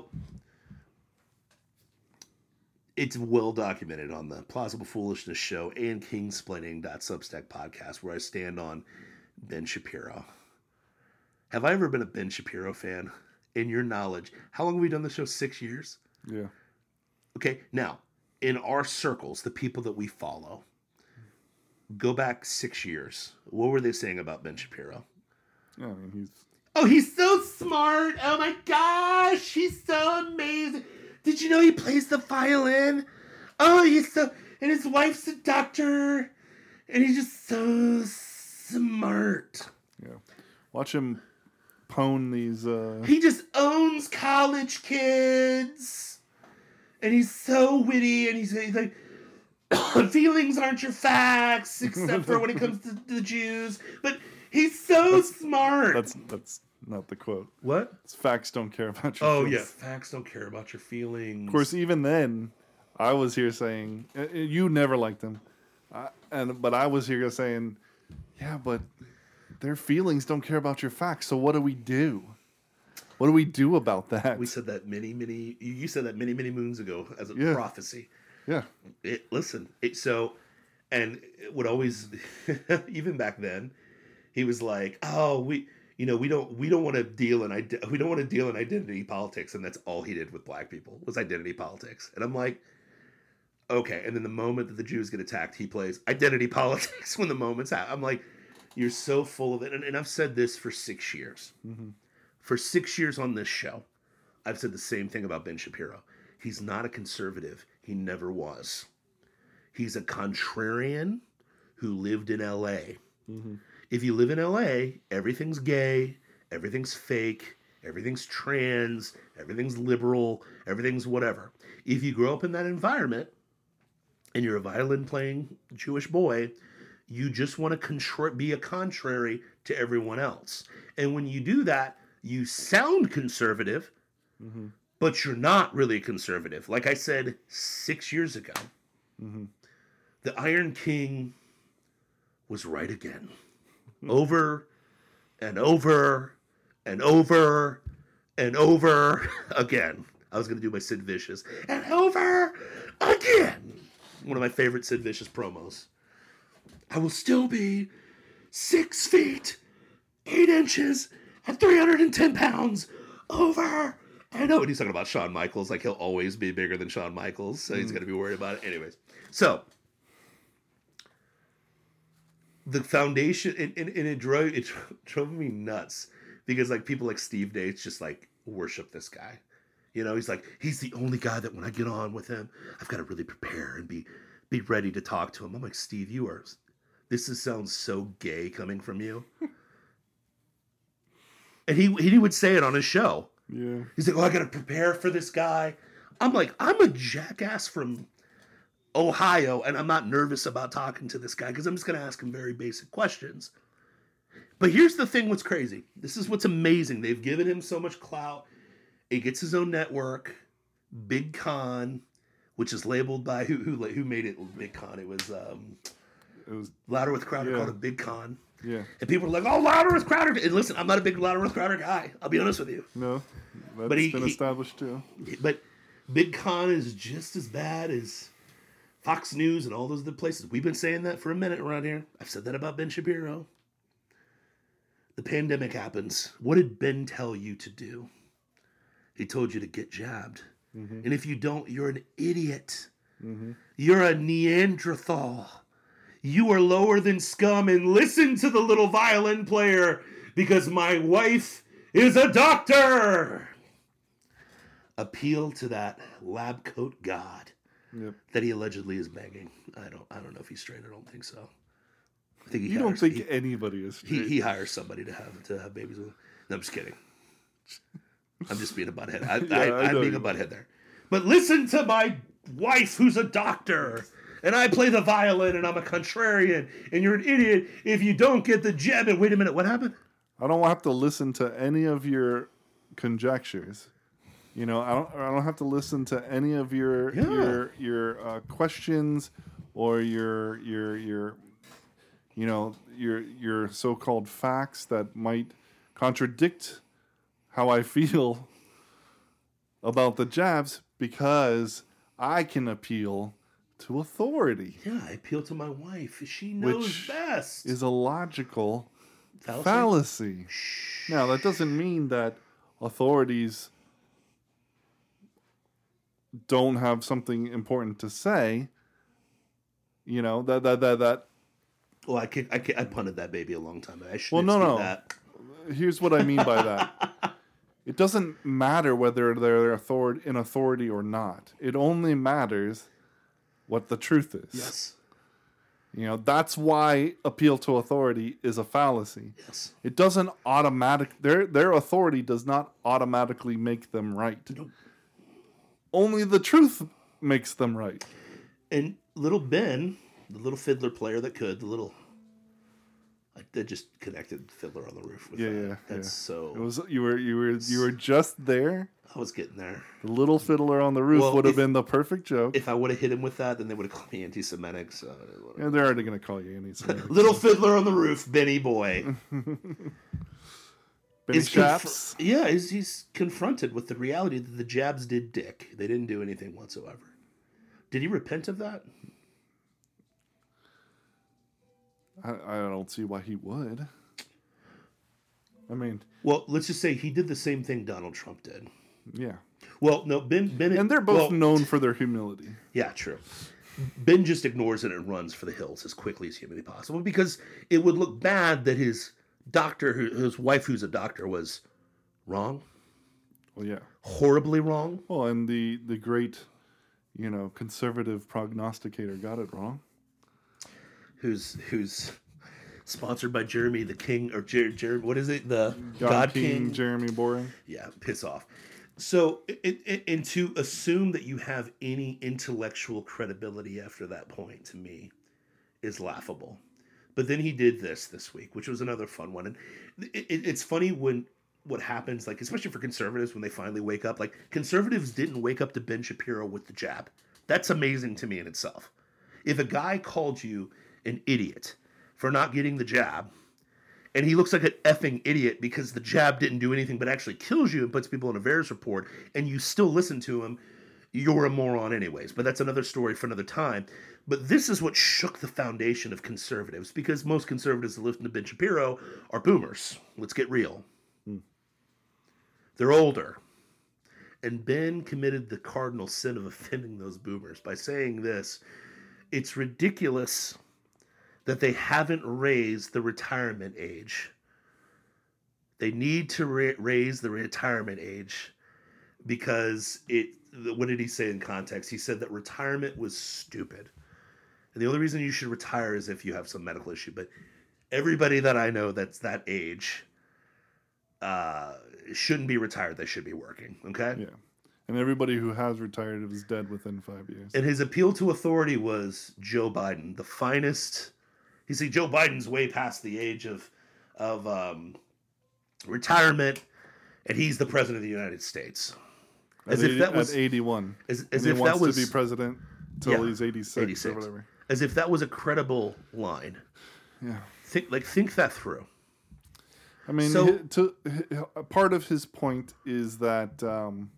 it's well documented on the Plausible Foolishness show and Kingsplaining.substack podcast where I stand on Ben Shapiro. Have I ever been a Ben Shapiro fan? In your knowledge, how long have we done the show? Six years? Yeah. Okay, now, in our circles, the people that we follow, go back six years. What were they saying about Ben Shapiro? Yeah, I mean, he's... Oh, he's so smart. Oh my gosh, he's so amazing. Did you know he plays the violin? Oh, he's so... And his wife's a doctor. And he's just so smart. Yeah. Watch him pwn these... Uh... He just owns college kids. And he's so witty. And he's, he's like, feelings aren't your facts, except for when it comes to the Jews. But he's so That's- smart. That's that's not the quote. What? It's facts don't care about your Oh, feelings. yeah. Facts don't care about your feelings. Of course, even then, I was here saying... uh, uh, You never liked him. I, and But I was here saying, yeah, but their feelings don't care about your facts, so what do we do? What do we do about that? We said that many, many. You you said that many, many moons ago as a Yeah. prophecy. Yeah. It, listen, it, so, and it would always, even back then, he was like, "Oh, we, you know, we don't, we don't want to deal in, ide- we don't want to deal in identity politics," and that's all he did with black people was identity politics. And I'm like, okay. And then the moment that the Jews get attacked, he plays identity politics when the moment's out. I'm like, you're so full of it. And, and I've said this for six years. Mm-hmm. For six years on this show, I've said the same thing about Ben Shapiro. He's not a conservative. He never was. He's a contrarian who lived in L A. Mm-hmm. If you live in L A, everything's gay, everything's fake, everything's trans, everything's liberal, everything's whatever. If you grow up in that environment and you're a violin-playing Jewish boy, you just want to contra- be a contrary to everyone else. And when you do that, you sound conservative, Mm-hmm. but you're not really conservative. Like I said six years ago, Mm-hmm. the Iron King was right again. Over and over and over and over again. I was going to do my Sid Vicious. And over again. One of my favorite Sid Vicious promos. I will still be six feet, eight inches, and three hundred ten pounds over and over. And he's talking about Shawn Michaels. Like he'll always be bigger than Shawn Michaels. So he's going to be worried about it. Anyways. So the foundation, and, and, and it drove it drove me nuts because like people like Steve Dates just like worship this guy. You know, he's like, he's the only guy that when I get on with him, I've got to really prepare and be be ready to talk to him. I'm like, Steve, you are, this is, sounds so gay coming from you. And he he would say it on his show. Yeah. He's like, oh, I got to prepare for this guy. I'm like, I'm a jackass from Ohio, and I'm not nervous about talking to this guy because I'm just going to ask him very basic questions. But here's the thing what's crazy. This is what's amazing. They've given him so much clout. He gets his own network, Big Con, which is labeled by, who who, who made it Big Con? It was um, It was... Louder with Crowder Yeah. called it Big Con. Yeah. And people are like, oh, Louder with Crowder. And listen, I'm not a big Louder with Crowder guy. I'll be honest with you. No. That's But he- been he- established too. But Big Con is just as bad as Fox News and all those other places. We've been saying that for a minute around here. I've said that about Ben Shapiro. The pandemic happens. What did Ben tell you to do? He told you to get jabbed. Mm-hmm. And if you don't, you're an idiot. Mm-hmm. You're a Neanderthal. You are lower than scum, and listen to the little violin player, because my wife is a doctor. Appeal to that lab coat god Yep. that he allegedly is banging. I don't. I don't know if he's straight. I don't think so. I think he You hires, don't think he, anybody is he straight. he hires somebody to have to have babies with. No, I'm just kidding. I'm just being a butthead. I, Yeah, I, I I'm know being you a butthead there. But listen to my wife, who's a doctor, and I play the violin, and I'm a contrarian, and you're an idiot if you don't get the jab. And wait a minute, what happened? I don't have to listen to any of your conjectures. You know, I don't. I don't have to listen to any of your Yeah. your your uh, questions or your your your you know your your so-called facts that might contradict how I feel about the jabs, because I can appeal to authority. Yeah, I appeal to my wife. She knows Which best. Is a logical Fallacy? fallacy. Now, that doesn't mean that authorities don't have something important to say. You know, that that that that Well, I kick, I, kick, I punted that baby a long time ago. I Well, should no, no. that. Here's what I mean by that. It doesn't matter whether they're authority in authority or not. It only matters what the truth is. Yes. You know, that's why appeal to authority is a fallacy. Yes. It doesn't automatic their their authority does not automatically make them right. Nope. Only the truth makes them right. And little Ben, the little fiddler player that could, the little, I I just connected Fiddler on the Roof with Yeah, that. yeah, That's yeah. so. It was you were you were you were just there. I was getting there. The little fiddler on the roof Well, would have if- been the perfect joke. If I would have hit him with that, then they would have called me anti-Semitic. So Yeah, they're already going to call you anything. little fiddler on the roof, Benny boy. Benny is Shaps. conf- yeah, he's, he's confronted with the reality that the jabs did dick. They didn't do anything whatsoever. Did he repent of that? I, I don't see why he would. I mean, Well, let's just say he did the same thing Donald Trump did. yeah. Well, no, Ben. Ben And they're both well, known for their humility. Yeah, true. Ben just ignores it and runs for the hills as quickly as humanly possible because it would look bad that his doctor, his wife, who's a doctor, was wrong, Well, yeah. horribly wrong. Well, and the, the great, you know, conservative prognosticator got it wrong. Who's who's sponsored by Jeremy the King or Jer, Jer what is it? The God, God, King, King. Jeremy Boring. Yeah, piss off. So, it, it, and to assume that you have any intellectual credibility after that point, to me, is laughable. But then he did this this week, which was another fun one. And it, it, it's funny when what happens, like especially for conservatives, when they finally wake up. Like conservatives didn't wake up to Ben Shapiro with the jab. That's amazing to me in itself. If a guy called you an idiot for not getting the jab, and he looks like an effing idiot because the jab didn't do anything but actually kills you and puts people in a VAERS report, and you still listen to him, you're a moron anyways. But that's another story for another time. But this is what shook the foundation of conservatives, because most conservatives that listen to Ben Shapiro are boomers. Let's get real. Hmm. They're older. And Ben committed the cardinal sin of offending those boomers by saying this: it's ridiculous that they haven't raised the retirement age. They need to ra- raise the retirement age because it, what did he say in context? He said that retirement was stupid. And the only reason you should retire is if you have some medical issue. But everybody that I know that's that age uh, shouldn't be retired. They should be working, okay? Yeah. And everybody who has retired is dead within five years. And his appeal to authority was Joe Biden, the finest. You see, Joe Biden's way past the age of of um, retirement, and he's the president of the United States. As at if eighty, that was at eighty-one. as, as and if he that wants was to be president till Yeah, he's eighty-six, eighty-six. or whatever. as if that was a credible line. Yeah. Think like think that through. I mean, So- hi- to, hi- part of his point is that um,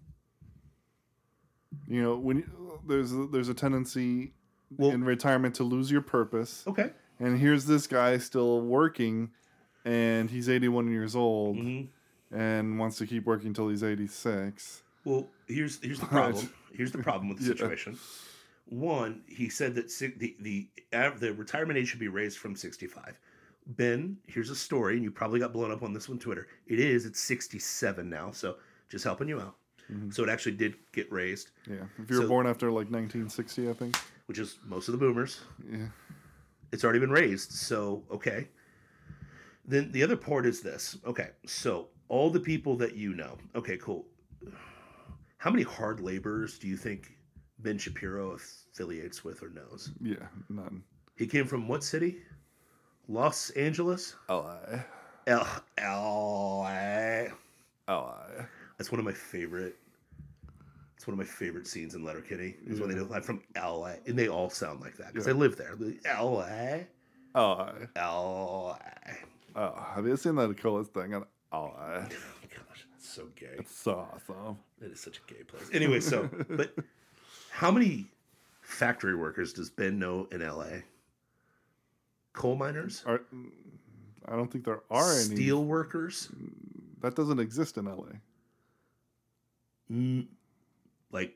you know when you, there's a, there's a tendency Well- in retirement to lose your purpose, Okay. and here's this guy still working, and he's eighty-one years old, hmm and wants to keep working till he's eighty-six. Well, here's here's the But- problem. Here's the problem with the Yeah. situation. One, he said that si- the the av- the retirement age should be raised from sixty-five. Ben, here's a story, and you probably got blown up on this one Twitter. It is. It's sixty-seven now, so just helping you out. Mhm. So it actually did get raised, Yeah. If you were So- born after like nineteen sixty, I think. which is most of the boomers. Yeah. It's already been raised, so okay. Then the other part is this. Okay, so all the people that you know. Okay, cool. How many hard laborers do you think Ben Shapiro affiliates with or knows? Yeah. None. He came from what city? Los Angeles? L I. L L A. L I. That's one of my favorite. It's one of my favorite scenes in Letterkenny. Is when they Yeah. do. I'm from L A, and they all sound like that because Yeah. I live there. L A, L I. L A. Oh, have you seen that coolest thing on L I? Oh gosh, that's so gay. It's so awesome. It is such a gay place. Anyway, so but how many factory workers does Ben know in L A? Coal miners, Are, I don't think there are any. steel workers, That doesn't exist in L A. mm, like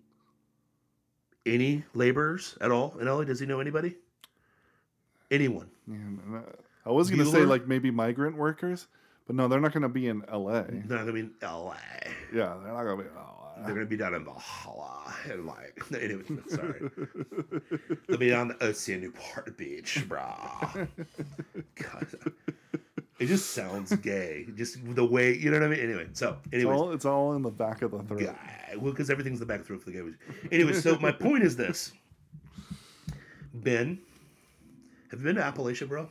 any laborers at all in L A? Does he know anybody? Anyone? Yeah, and, uh, I was going to say Bueller? like maybe migrant workers, but no, they're not going to be in L A. They're not gonna be in L A. Yeah, they're not going to be in L They're A. gonna be down in Valhalla and like anyway, sorry. They'll be on the Ocean Newport Beach, brah. God. It just sounds gay. Just the way, you know what I mean? Anyway, so It's anyways. all, it's all in the back of the throat. Guy. Well, because everything's the back of the throat for the gay. Anyway, so my point is this. Ben, have you been to Appalachia, bro?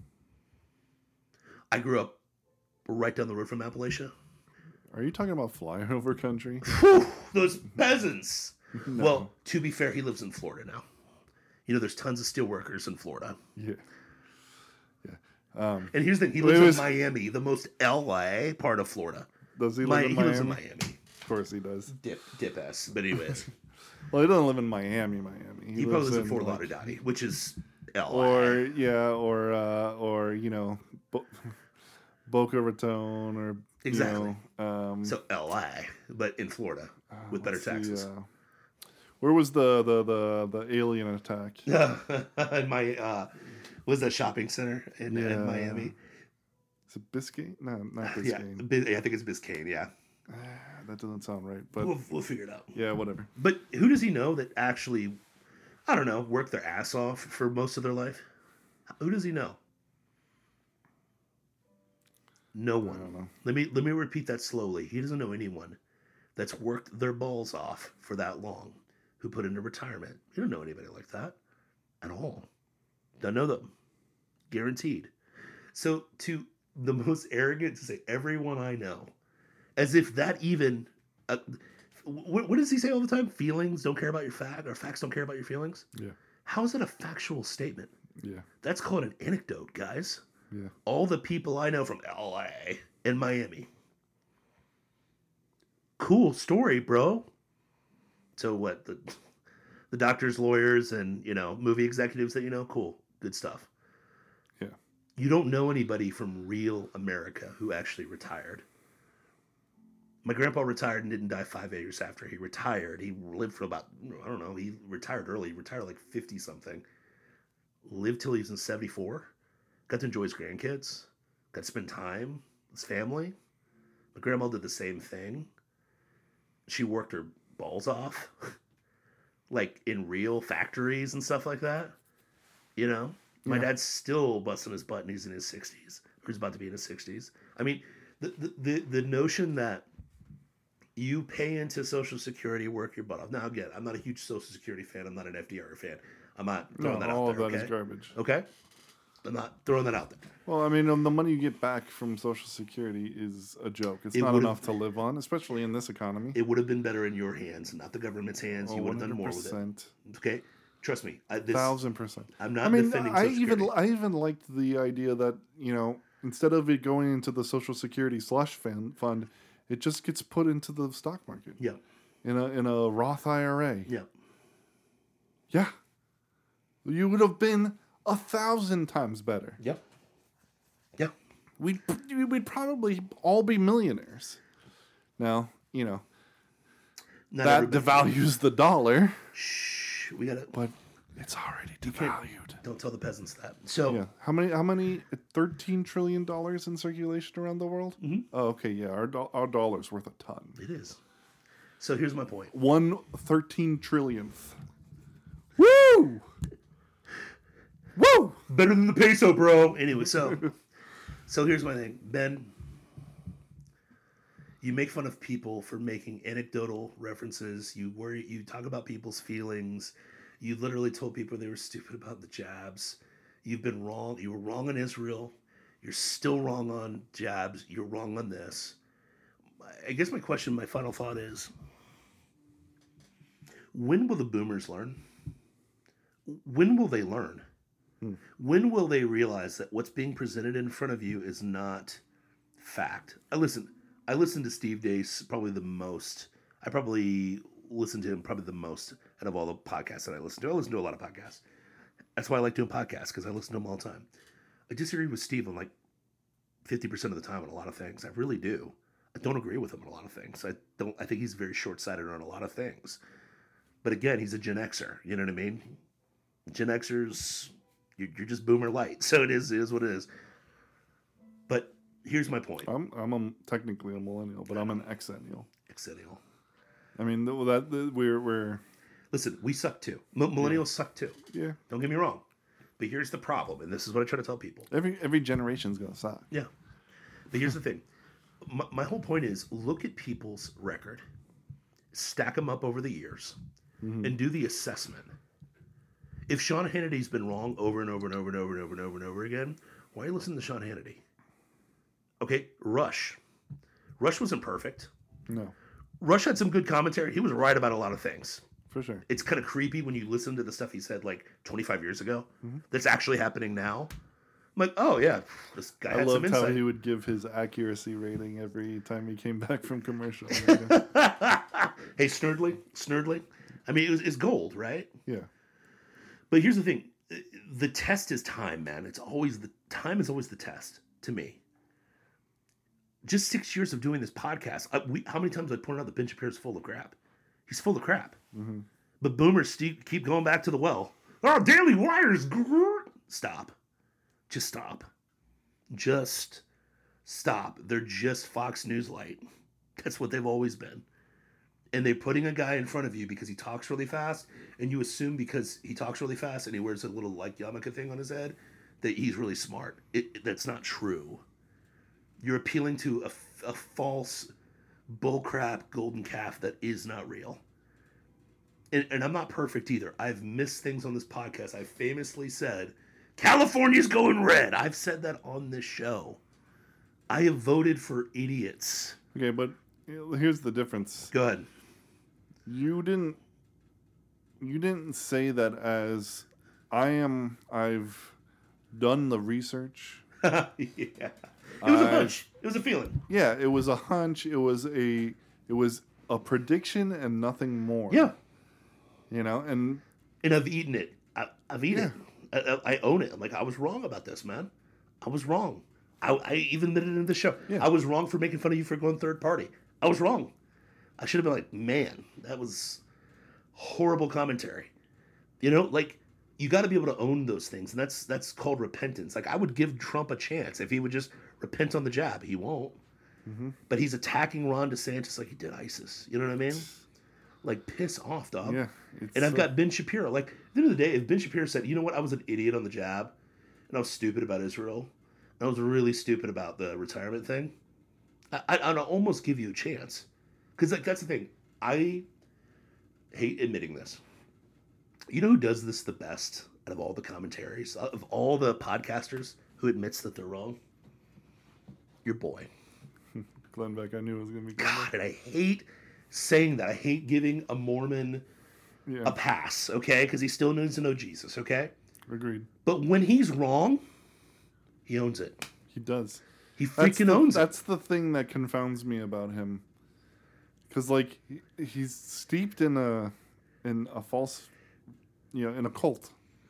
I grew up right down the road from Appalachia. Are you talking about flyover country? Whew, those peasants. No. Well, to be fair, he lives in Florida now. You know, there's tons of steel workers in Florida. Yeah. Yeah. Um, And here's the thing, he Well, lives it was- in Miami, the most L A part of Florida. does he Mi- live in he Miami? lives in Miami. Of course he does. Dip, dip ass. But anyways, Well, he doesn't live in Miami, Miami. he probably lives in Fort like- Lauderdale, which is L A. Or yeah, or uh, or you know, Bo- Boca Raton, or you Exactly. know, um, So L A, but in Florida uh, with better let's see, taxes. uh, where was the, the the the alien attack? in my uh, was that shopping center in, Yeah. in Miami? Is it Biscayne? No, not Yeah, Biscayne. Bi- yeah, I think it's Biscayne. Yeah, Ah, that doesn't sound right. But we'll we'll figure it out. yeah, whatever. But who does he know that actually, I don't know, worked their ass off for most of their life? Who does he know? No I one. don't know. Let me let me repeat that slowly. He doesn't know anyone that's worked their balls off for that long who put into retirement. He don't know anybody like that at all. Don't know them. Guaranteed. So to the most arrogant to say everyone I know, as if that even uh, what, what does he say all the time? Feelings don't care about your fact, or facts don't care about your feelings. Yeah, How is that a factual statement? yeah, That's called an anecdote, guys. yeah. All the people I know from L A and Miami. Cool story, bro. So what, the the doctors, lawyers, and you know, movie executives that you know, cool, good stuff. Yeah. You don't know anybody from real America who actually retired. My grandpa retired and didn't die five years after he retired. He lived for about, I don't know, he retired early. He retired like fifty something. Lived till he was in seventy-four. Got to enjoy his grandkids. Got to spend time with his family. My grandma did the same thing. She worked her balls off. Like in real factories and stuff like that. You know? My Yeah. dad's still busting his butt and he's in his sixties. Or he's about to be in his sixties. I mean, the, the, the, the notion that you pay into Social Security, work your butt off. Now, again, I'm not a huge Social Security fan. I'm not an F D R fan. I'm not throwing No, that all out of there. that is okay? garbage. Okay? I'm not throwing that out there. Well, I mean, um, the money you get back from Social Security is a joke. It's It not would've- enough to live on, especially in this economy. It would have been better in your hands, not the government's hands. Oh, you would have done more with it. one hundred percent. Okay? Trust me. I, this, Thousand percent. I'm not I mean, defending I Social even Security. I even liked the idea that, you know, instead of it going into the Social Security slush fund, fund, it just gets put into the stock market Yeah. in a in a Roth I R A. Yeah. Yeah, you would have been a thousand times better. Yeah. Yeah. We'd we'd probably all be millionaires. Now, you know, Not that everybody- devalues the dollar. Shh. We gotta. But it's already can't- devalued. Don't tell the peasants that. So Yeah. How many? How many? Thirteen trillion dollars in circulation around the world. Mm-hmm. Oh, okay. Yeah, our do- our dollar's worth a ton. it is. So here's my point. One thirteen trillionth. Woo! Woo! Better than the peso, bro. Anyway, so so here's my thing, Ben. You make fun of people for making anecdotal references. You worry. You talk about people's feelings. You literally told people they were stupid about the jabs. You've been wrong. You were wrong on Israel. You're still wrong on jabs. You're wrong on this. I guess my question, my final thought is, when will the boomers learn? When will they learn? Hmm. When will they realize that what's being presented in front of you is not fact? I listen. I listen to Steve Deace probably the most. I probably listen to him probably the most out of all the podcasts that I listen to. I listen to a lot of podcasts. That's why I like doing podcasts, because I listen to them all the time. I disagree with Steve on like fifty percent of the time on a lot of things. I really do. I don't agree with him on a lot of things. I don't. I think he's very short-sighted on a lot of things. But again, he's a Gen Xer. You know what I mean? Gen Xers, you're, you're just boomer light. So it is, it is what it is. But here's my point. I'm I'm a, technically a millennial, but I'm an exennial. Exennial. I mean, th- that th- we're we're Listen, we suck too. M- millennials suck too. yeah. Don't get me wrong. But here's the problem, and this is what I try to tell people. Every every generation's gonna suck. Yeah. But here's the thing. My, my whole point is, look at people's record, stack them up over the years, Mm-hmm. and do the assessment. If Sean Hannity's been wrong over and over and over and over and over and over and over again, why are you listening to Sean Hannity? Okay, Rush. Rush wasn't perfect. No, Rush had some good commentary. He was right about a lot of things. for sure. It's kind of creepy when you listen to the stuff he said like twenty-five years ago Mm-hmm. that's actually happening now. I'm like, oh yeah, this guy I had some loved how insight. he would give his accuracy rating every time he came back from commercial. Hey, Snurdly, Snurdly. I mean, it was, it's gold, right? Yeah, But here's the thing: the test is time, man. It's always the time is always the test to me. Just six years of doing this podcast, I, we, how many times I pointed out that Ben Shapiro's full of crap? He's full of crap. mm-hmm. But boomers st- keep going back to the well. Oh, Daily Wire's grrr. Stop. Just stop. Just stop. They're just Fox News Light. That's what they've always been. And they're putting a guy in front of you because he talks really fast, and you assume because he talks really fast and he wears a little like yarmulke thing on his head that he's really smart. It, it- that's not true. You're appealing to a, a false bullcrap golden calf that is not real. And, and I'm not perfect either. I've missed things on this podcast. I famously said, California's going red. I've said that on this show. I have voted for idiots. okay, but you know, here's the difference. Go ahead. You didn't. You didn't say that as I am. I've done the research. Yeah. It was a I- hunch. It was a feeling. Yeah, it was a hunch. It was a. It was a prediction and nothing more. Yeah. You know, and And I've eaten it. I, I've eaten it. I, I I own it. I'm like, I was wrong about this, man. I was wrong. I, I even admitted it in the show. Yeah. I was wrong for making fun of you for going third party. I was wrong. I should have been like, man, that was horrible commentary. You know, like you got to be able to own those things, and that's that's called repentance. Like I would give Trump a chance if he would just repent on the jab. He won't. Mm-hmm. But he's attacking Ron DeSantis like he did ISIS. You know what I mean? Like piss off, dog. yeah. It's, And I've uh, got Ben Shapiro. Like, at the end of the day, if Ben Shapiro said, you know what, I was an idiot on the jab, and I was stupid about Israel, and I was really stupid about the retirement thing, I, I, I'd almost give you a chance. Because like, that's the thing. I hate admitting this. You know who does this the best out of all the commentaries, of all the podcasters who admits that they're wrong? Your boy. Glenn Beck. I knew it was gonna be Glenn God, and I hate saying that. I hate giving a Mormon Beck. Yeah, a pass, okay? Because he still needs to know Jesus, okay? agreed. But when he's wrong, he owns it. He does. He That's freaking the, owns it. That's the thing that confounds me about him. Because like he- he's steeped in a in a false, you know, in a cult,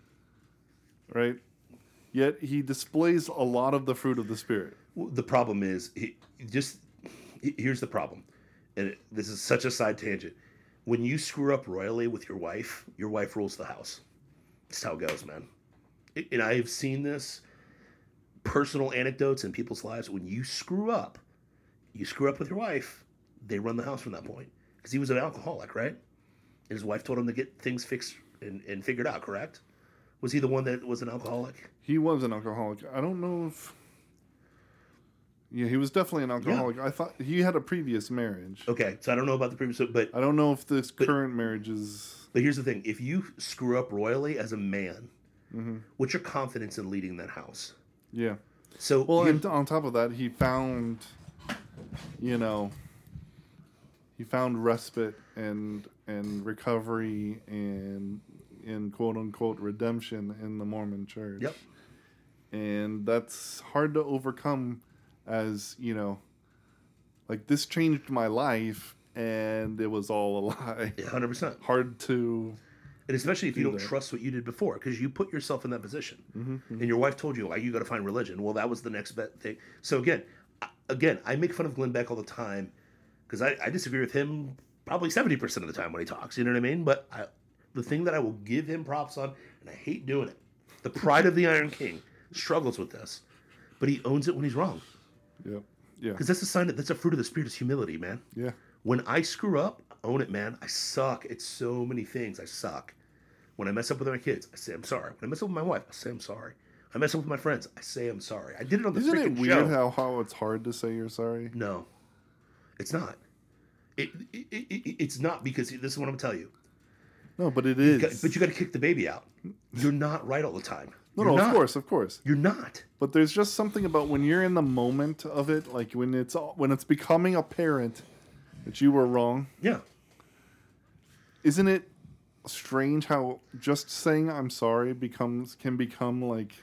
right? Yet he displays a lot of the fruit of the spirit. The problem is, he just he- here's the problem, and it, this is such a side tangent. when you screw up royally with your wife, your wife rules the house. That's how it goes, man. And I've seen this personal anecdotes in people's lives. When you screw up, you screw up with your wife, they run the house from that point. Because he was an alcoholic, right? And his wife told him to get things fixed and, and figured out, correct? Was he the one that was an alcoholic? He was an alcoholic. I don't know if... Yeah, he was definitely an alcoholic. Yeah. I thought he had a previous marriage. Okay, so I don't know about the previous, but... I don't know if this but, current marriage is... But here's the thing. If you screw up royally as a man, mm-hmm. what's your confidence in leading that house? Yeah. So Well, and on top of that, he found, you know... He found respite and and recovery and in quote unquote redemption in the Mormon Church. Yep. And that's hard to overcome, as you know, like this changed my life and it was all a lie. Yeah, one hundred percent. Hard to. And especially if you do don't that. trust what you did before, because you put yourself in that position, Mm-hmm, mm-hmm. and your wife told you, "Oh, you got to find religion." Well, that was the next bet thing. So again, I- again, I make fun of Glenn Beck all the time. Because I, I disagree with him probably seventy percent of the time when he talks, you know what I mean? But I, the thing that I will give him props on, and I hate doing it, the pride of the Iron King struggles with this, but he owns it when he's wrong. Yeah, yeah. Because that's a sign that that's a fruit of the Spirit is humility, man. Yeah. When I screw up, own it, man. I suck at so many things. I suck. When I mess up with my kids, I say I'm sorry. When I mess up with my wife, I say I'm sorry. I mess up with my friends, I say I'm sorry. I did it on the Isn't freaking it weird show. how, how it's hard to say you're sorry? No, it's not. It, it, it, it it's not, because this is what I'm gonna tell you. No, but it You is. got- but you got to kick the baby out. You're not right all the time. no, You're no, not. of course, of course. You're not. But there's just something about when you're in the moment of it, like when it's all, when it's becoming apparent that you were wrong. Yeah. Isn't it strange how just saying I'm sorry becomes can become like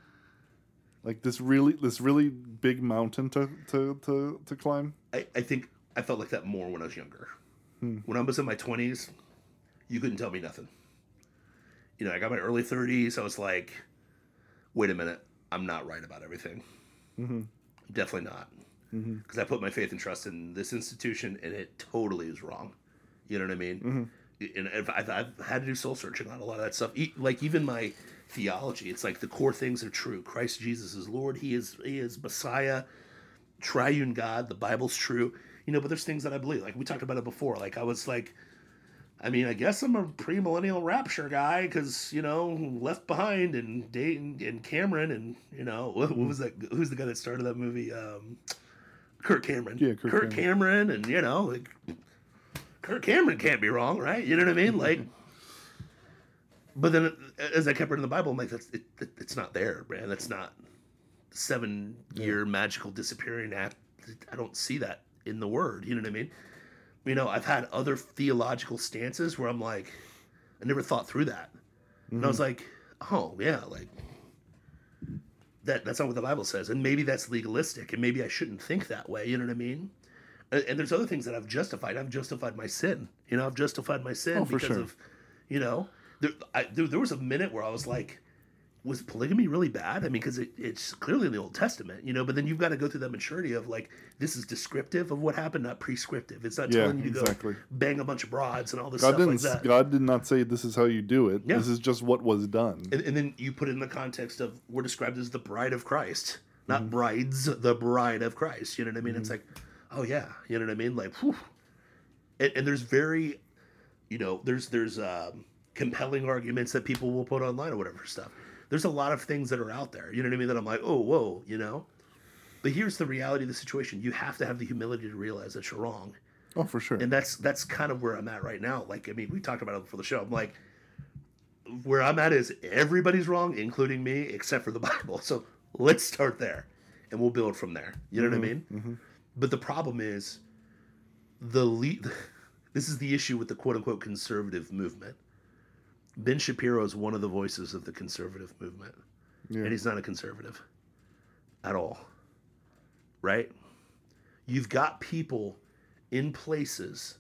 like this really this really big mountain to to to, to climb? I, I think I felt like that more when I was younger. Hmm. When I was in my twenties, you couldn't tell me nothing. You know, I got my early thirties. I was like, wait a minute, I'm not right about everything. Mm-hmm. Definitely not. Mm-hmm. Because I put my faith and trust in this institution, and it totally is wrong. You know what I mean? Mm-hmm. And I've, I've, I've had to do soul searching on a lot of that stuff. E- Like even my theology, it's like the core things are true. Christ Jesus is Lord. He is He is Messiah, triune God. The Bible's true. You know, but there's things that I believe. Like we talked about it before. Like I was like, I mean, I guess I'm a premillennial rapture guy because, you know, Left Behind and Dayton and Cameron and, you know, what, what was that? Who's the guy that started that movie? Um, Kirk Cameron. Yeah, Kirk Kirk Cameron. Cameron. And, you know, like, Kirk Cameron can't be wrong, right? You know what I mean? Like, but then as I kept reading the Bible, I'm like, that's it, it, it's not there, man. That's not seven year yeah. magical disappearing act. I don't see that in the Word. You know what I mean? You know, I've had other theological stances where I'm like, I never thought through that. Mm-hmm. And I was like, oh, yeah, like, that that's not what the Bible says. And maybe that's legalistic, and maybe I shouldn't think that way, you know what I mean? And, and there's other things that I've justified. I've justified my sin. You know, I've justified my sin oh, for because sure. of, you know, there, I, there, there was a minute where I was like, was polygamy really bad? I mean, because it, it's clearly in the Old Testament, you know, but then you've got to go through that maturity of like, this is descriptive of what happened, not prescriptive. It's not Yeah, telling you to exactly. go bang a bunch of broads and all this God stuff didn't. like that. God did not say this is how you do it. Yeah. This is just what was done. And, and then you put it in the context of we're described as the bride of Christ, not mm-hmm. brides, the bride of Christ. You know what I mean? Mm-hmm. It's like, oh yeah, you know what I mean? Like, whew. And, and there's very, you know, there's there's um, compelling arguments that people will put online or whatever stuff. There's a lot of things that are out there, you know what I mean, that I'm like, oh, whoa, you know? But here's the reality of the situation. You have to have the humility to realize that you're wrong. Oh, for sure. And that's that's kind of where I'm at right now. Like, I mean, we talked about it before the show. I'm like, where I'm at is everybody's wrong, including me, except for the Bible. So let's start there, and we'll build from there. You know mm-hmm, what I mean? Mm-hmm. But the problem is, the le- this is the issue with the quote-unquote conservative movement. Ben Shapiro is one of the voices of the conservative movement. Yeah. And he's not a conservative at all. Right? You've got people in places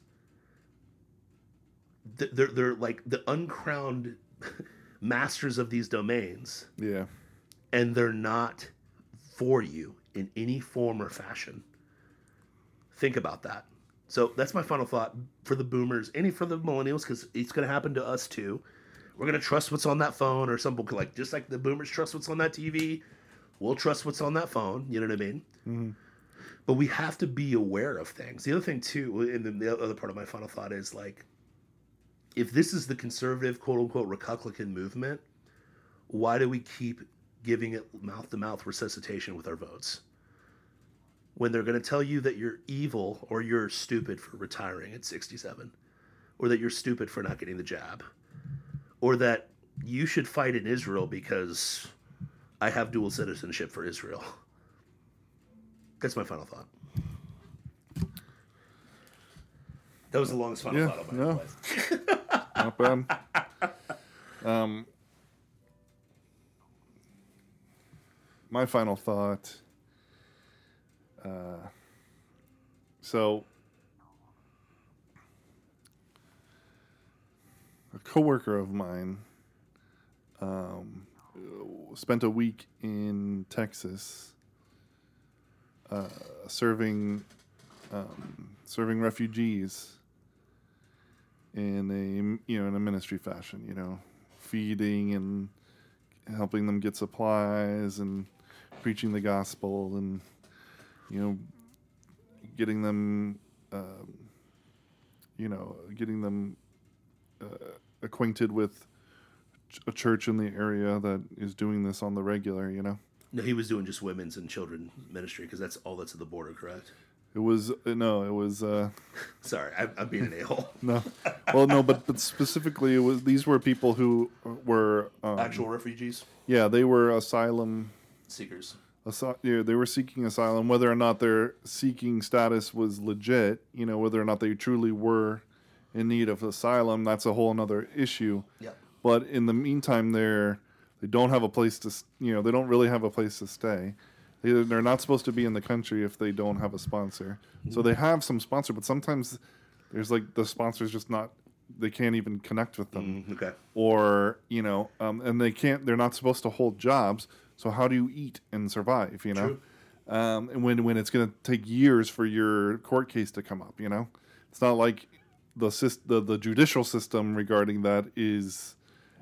that they're, they're like the uncrowned masters of these domains. Yeah. And they're not for you in any form or fashion. Think about that. So that's my final thought for the boomers, any for the millennials, because it's going to happen to us too. We're going to trust what's on that phone, or some book like just like the boomers trust what's on that T V. We'll trust what's on that phone. You know what I mean? Mm-hmm. But we have to be aware of things. The other thing too, and then the other part of my final thought is like, if this is the conservative quote unquote Republican movement, why do we keep giving it mouth to mouth resuscitation with our votes? When they're going to tell you that you're evil or you're stupid for retiring at sixty-seven, or that you're stupid for not getting the jab, or that you should fight in Israel because I have dual citizenship for Israel. That's my final thought. That was the longest final Yeah, thought of my no. life. Not bad. Um, my final thought. Uh, so, a coworker of mine um, spent a week in Texas uh, serving um, serving refugees in a you know in a ministry fashion, you know, feeding and helping them get supplies and preaching the gospel and you know getting them um, you know getting them uh, acquainted with a church in the area that is doing this on the regular, you know. No, he was doing just women's and children ministry because that's all that's at the border, correct? It was no, it was uh, Sorry, I, I'm being an a-hole. no, well, no, but but specifically, it was these were people who were um, Actual refugees, yeah, they were asylum seekers. Asi- yeah, they were seeking asylum. Whether or not their seeking status was legit, you know, whether or not they truly were in need of asylum, that's a whole other issue. Yeah. But in the meantime, they're they don't have a place to, s- you know, they don't really have a place to stay. They, they're not supposed to be in the country if they don't have a sponsor. So they have some sponsor, but sometimes there's like the sponsor's just not. They can't even connect with them, Mm, okay. or you know, um, and they can't. They're not supposed to hold jobs. So how do you eat and survive? You know, um, and when when it's going to take years for your court case to come up, you know, it's not like the syst- the the judicial system regarding that is,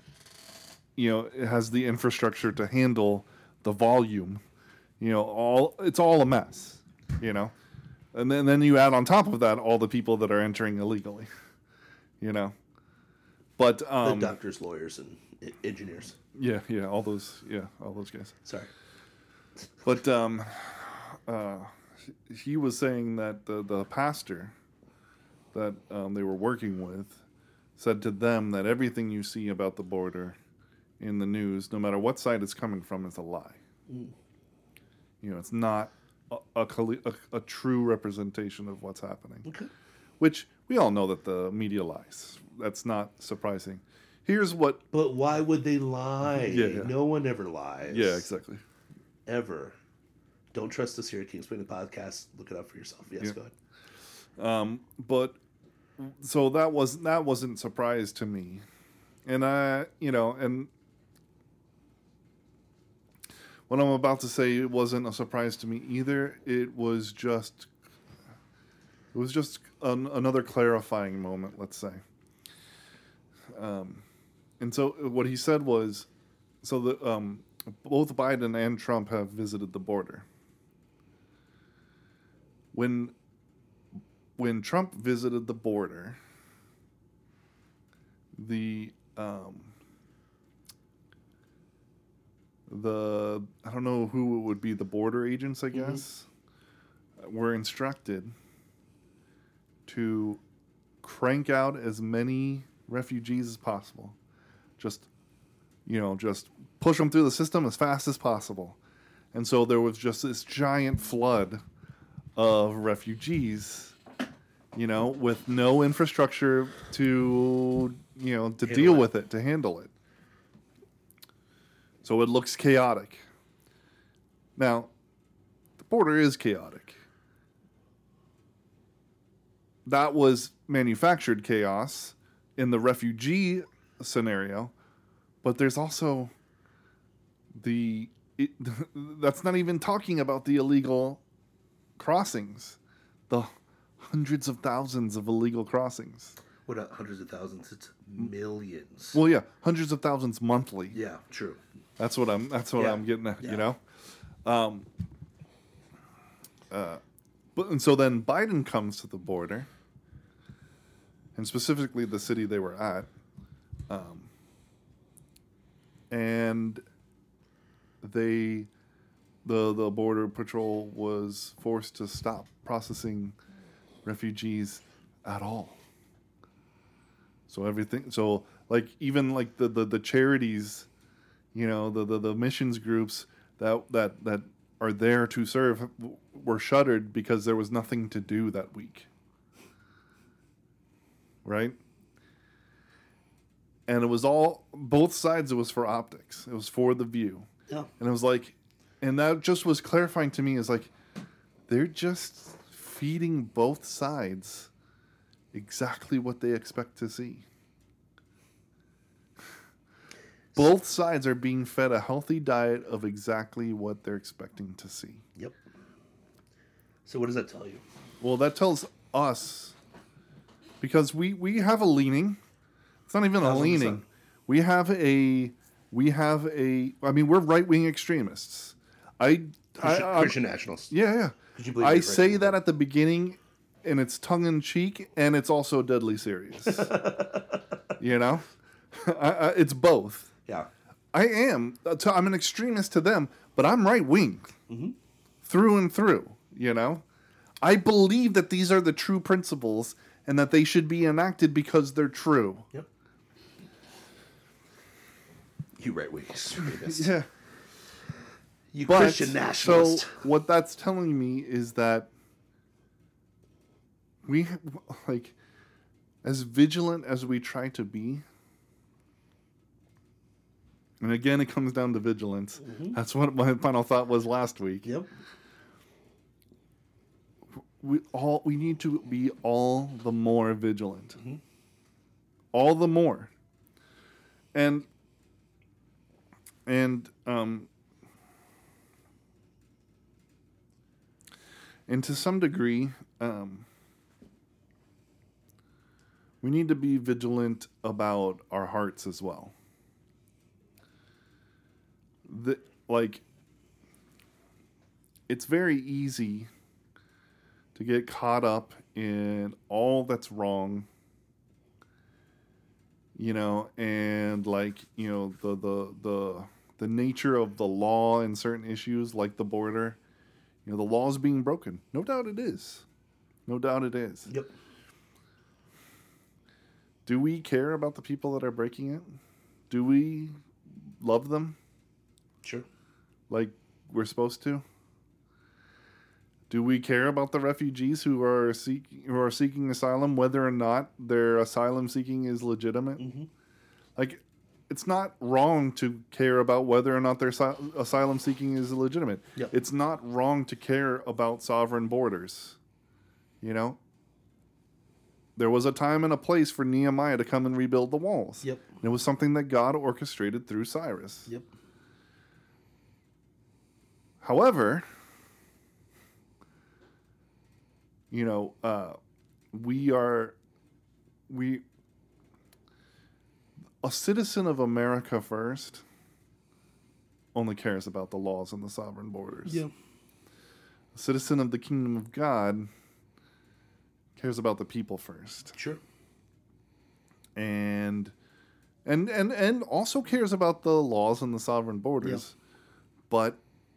you know, it has the infrastructure to handle the volume. You know, all it's all a mess. You know, and then then you add on top of that all the people that are entering illegally. You know, but um, the doctors, lawyers, and e- engineers. yeah, yeah, all those, yeah, all those guys. Sorry. But um, uh, he was saying that the, the pastor that um, they were working with said to them that everything you see about the border in the news, no matter what side it's coming from, is a lie. Mm. You know, it's not a, a, a, a true representation of what's happening. Okay. Which we all know that the media lies. That's not surprising. Here's what... But why would they lie? Yeah, yeah. No one ever lies. Yeah, exactly. Ever. Don't trust us here at King's Spring Podcast. Look it up for yourself. Yes, Yeah. go ahead. Um, but so that was that wasn't a surprise to me, and I, you know, and what I'm about to say it wasn't a surprise to me either. It was just, it was just an, another clarifying moment, let's say. Um, and so what he said was, so the um, both Biden and Trump have visited the border. When When Trump visited the border, the um, the I don't know who it would be, the border agents, I guess, mm-hmm. were instructed to crank out as many refugees as possible. Just, you know, just push them through the system as fast as possible. And so there was just this giant flood of refugees, you know, with no infrastructure to, you know, to handle deal it. with it, to handle it. So it looks chaotic. Now, the border is chaotic. That was manufactured chaos in the refugee scenario, but there's also the, it, that's not even talking about the illegal crossings. The hundreds of thousands of illegal crossings. What, not hundreds of thousands? It's millions. Well, yeah, hundreds of thousands monthly. Yeah, true. That's what I'm. That's what Yeah. I'm getting at. Yeah. You know. Um. Uh, but and so then Biden comes to the border, and specifically the city they were at, um, and they, the the border patrol was forced to stop processing refugees at all. So everything, so like even like the, the, the charities, you know, the, the, the missions groups that, that, that are there to serve were shuttered because there was nothing to do that week. Right? And it was all, both sides, it was for optics. It was for the view. Yeah. And it was like, and that just was clarifying to me is like, they're just feeding both sides exactly what they expect to see. Both sides are being fed a healthy diet of exactly what they're expecting to see. Yep. So what does that tell you? Well, that tells us, because we, we have a leaning. It's not even a Thousand leaning. percent. We have a, we have a, I mean, we're right-wing extremists. I, I, Christian, I Christian nationalists. yeah, yeah. Could you believe I you're say right? that at the beginning, and it's tongue-in-cheek, and it's also deadly serious. You know? I, I, it's both. Yeah. I am. I'm an extremist to them, but I'm right-wing. Mm-hmm. Through and through, you know? I believe that these are the true principles and that they should be enacted because they're true. Yep. You right-wing extremist. Yeah. You But, Christian nationalist. so what that's telling me is that we, like, as vigilant as we try to be, and again, it comes down to vigilance. Mm-hmm. That's what my final thought was last week. Yep. We all we need to be all the more vigilant. Mm-hmm. All the more. And and um and to some degree, um we need to be vigilant about our hearts as well. The, like, it's very easy to get caught up in all that's wrong, you know, and like, you know, the the the the nature of the law in certain issues like the border, you know, the law is being broken. No doubt it is. No doubt it is. Yep. Do we care about the people that are breaking it? Do we love them Sure. like we're supposed to? Do we care about the refugees who are seek, who are seeking asylum, whether or not their asylum seeking is legitimate? Mm-hmm. Like, it's not wrong to care about whether or not their asy- asylum seeking is legitimate. Yep. It's not wrong to care about sovereign borders. You know? There was a time and a place for Nehemiah to come and rebuild the walls. Yep. And it was something that God orchestrated through Cyrus. Yep. However, you know, uh, we are, we, a citizen of America first only cares about the laws and the sovereign borders. Yeah. A citizen of the kingdom of God cares about the people first. Sure. And, and, and, and also cares about the laws and the sovereign borders. But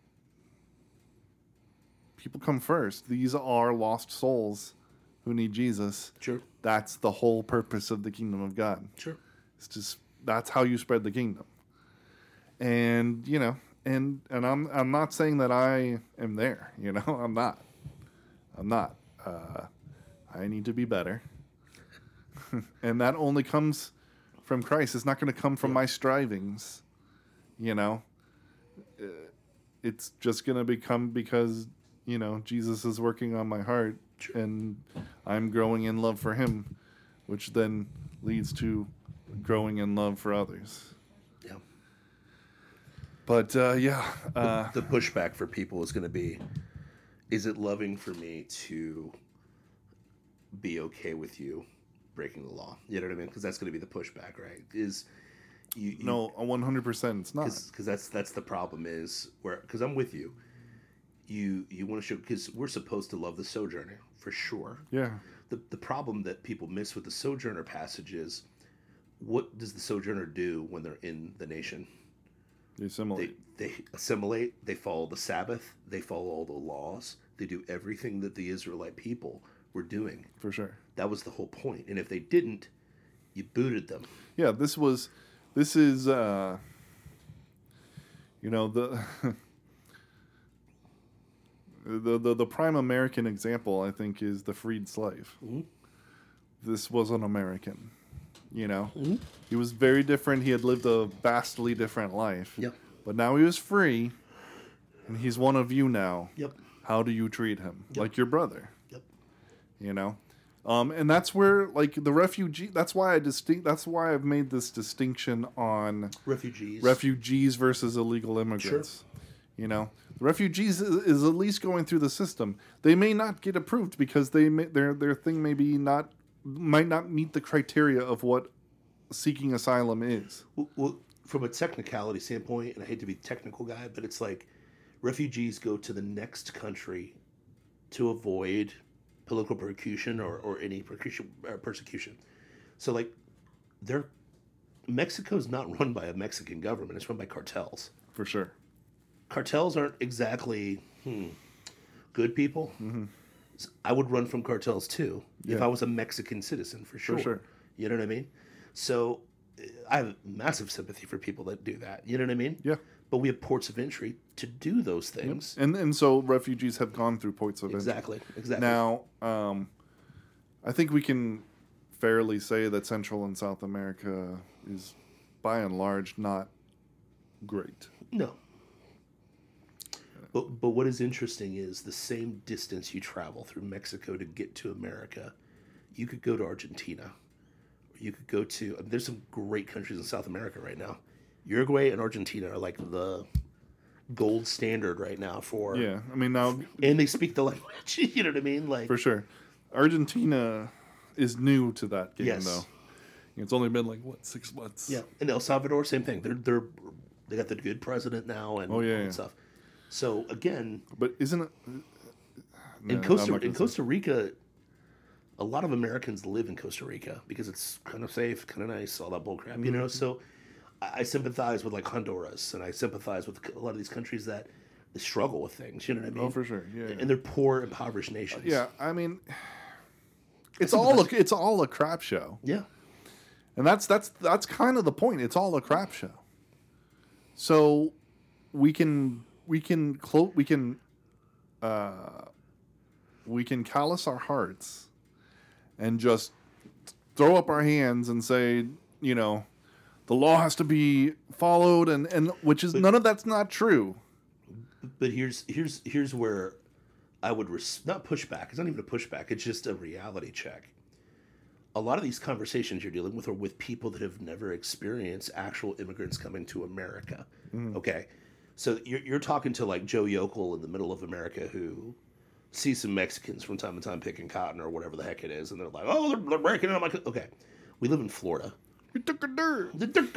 people come first. These are lost souls who need Jesus. Sure. That's the whole purpose of the kingdom of God. Sure. It's just that's how you spread the kingdom. And, you know, and and I'm I'm not saying that I am there, you know. I'm not. I'm not. Uh, I need to be better. And that only comes from Christ. It's not going to come from my strivings, you know. Uh, It's just going to become because, you know, Jesus is working on my heart and I'm growing in love for him, which then leads to growing in love for others. Yeah. But, uh, yeah. Uh, The pushback for people is going to be, is it loving for me to be okay with you breaking the law. You know what I mean? Because that's going to be the pushback, right? Is you, you No, one hundred percent it's not. because that's that's the problem is where because I'm with you. You you want to show because we're supposed to love the sojourner for sure. Yeah. The the problem that people miss with the sojourner passage is what does the sojourner do when they're in the nation? They assimilate. They, they assimilate. They follow the Sabbath. They follow all the laws. They do everything that the Israelite people were doing. For sure. That was the whole point. And if they didn't, you booted them. Yeah, this was, this is, uh, you know, the, the, the, the prime American example, I think, is the freed slave. Mm-hmm. This was an American, you know. Mm-hmm. He was very different. He had lived a vastly different life. Yep. But now he was free, and he's one of you now. Yep. How do you treat him? Yep. Like your brother. Yep. You know? Um, and that's where, like, the refugee, that's why I distinct, that's why I've made this distinction on Refugees. refugees versus illegal immigrants. Sure. You know? The refugees is, is at least going through the system. They may not get approved because they may, their their thing may be not, might not meet the criteria of what seeking asylum is. Well, well, from a technicality standpoint, and I hate to be a technical guy, but it's like refugees go to the next country to avoid political persecution or, or any persecution, uh, persecution. So, like, they're Mexico's not run by a Mexican government; it's run by cartels. For sure. Cartels aren't exactly hmm, good people. Mm-hmm. I would run from cartels too if Yeah. I was a Mexican citizen, for sure. sure. You know what I mean? So I have massive sympathy for people that do that. You know what I mean? Yeah. But we have ports of entry to do those things. And and so refugees have gone through ports of entry. Exactly. Exactly. Now, um, I think we can fairly say that Central and South America is, by and large, not great. No. But but what is interesting is the same distance you travel through Mexico to get to America, you could go to Argentina. You could go to. I mean, there's some great countries in South America right now. Uruguay and Argentina are like the gold standard right now for. Yeah, I mean now And they speak the language. You know what I mean? Like for sure, Argentina is new to that game Yes. though. It's only been like what six months. yeah, and El Salvador, same thing. They're they're they got the good president now and Oh, yeah, all that yeah. stuff. So again, But isn't it? in No, Costa I'm not in gonna Costa Rica, a lot of Americans live in Costa Rica because it's kind of safe, kind of nice, all that bull crap, you Mm-hmm. know. So I, I sympathize with like Honduras, and I sympathize with a lot of these countries that struggle with things. You know what I mean? Oh, for sure. Yeah. yeah. And they're poor, impoverished nations. Yeah, I mean, it's think all a, that's- it's all a crap show, yeah, and that's that's that's kind of the point. It's all a crap show. So we can we can clo- we can uh, we can callous our hearts and just throw up our hands and say, you know, the law has to be followed, and and which is none of that's not true. But here's here's here's where I would res- not push back. It's not even a pushback. It's just a reality check. A lot of these conversations you're dealing with are with people that have never experienced actual immigrants coming to America. Okay, so you're you're talking to like Joe Yokel in the middle of America who sees some Mexicans from time to time picking cotton or whatever the heck it is, and they're like, "Oh, they're, they're breaking in." I'm like, "Okay, we live in Florida." You took a dirt.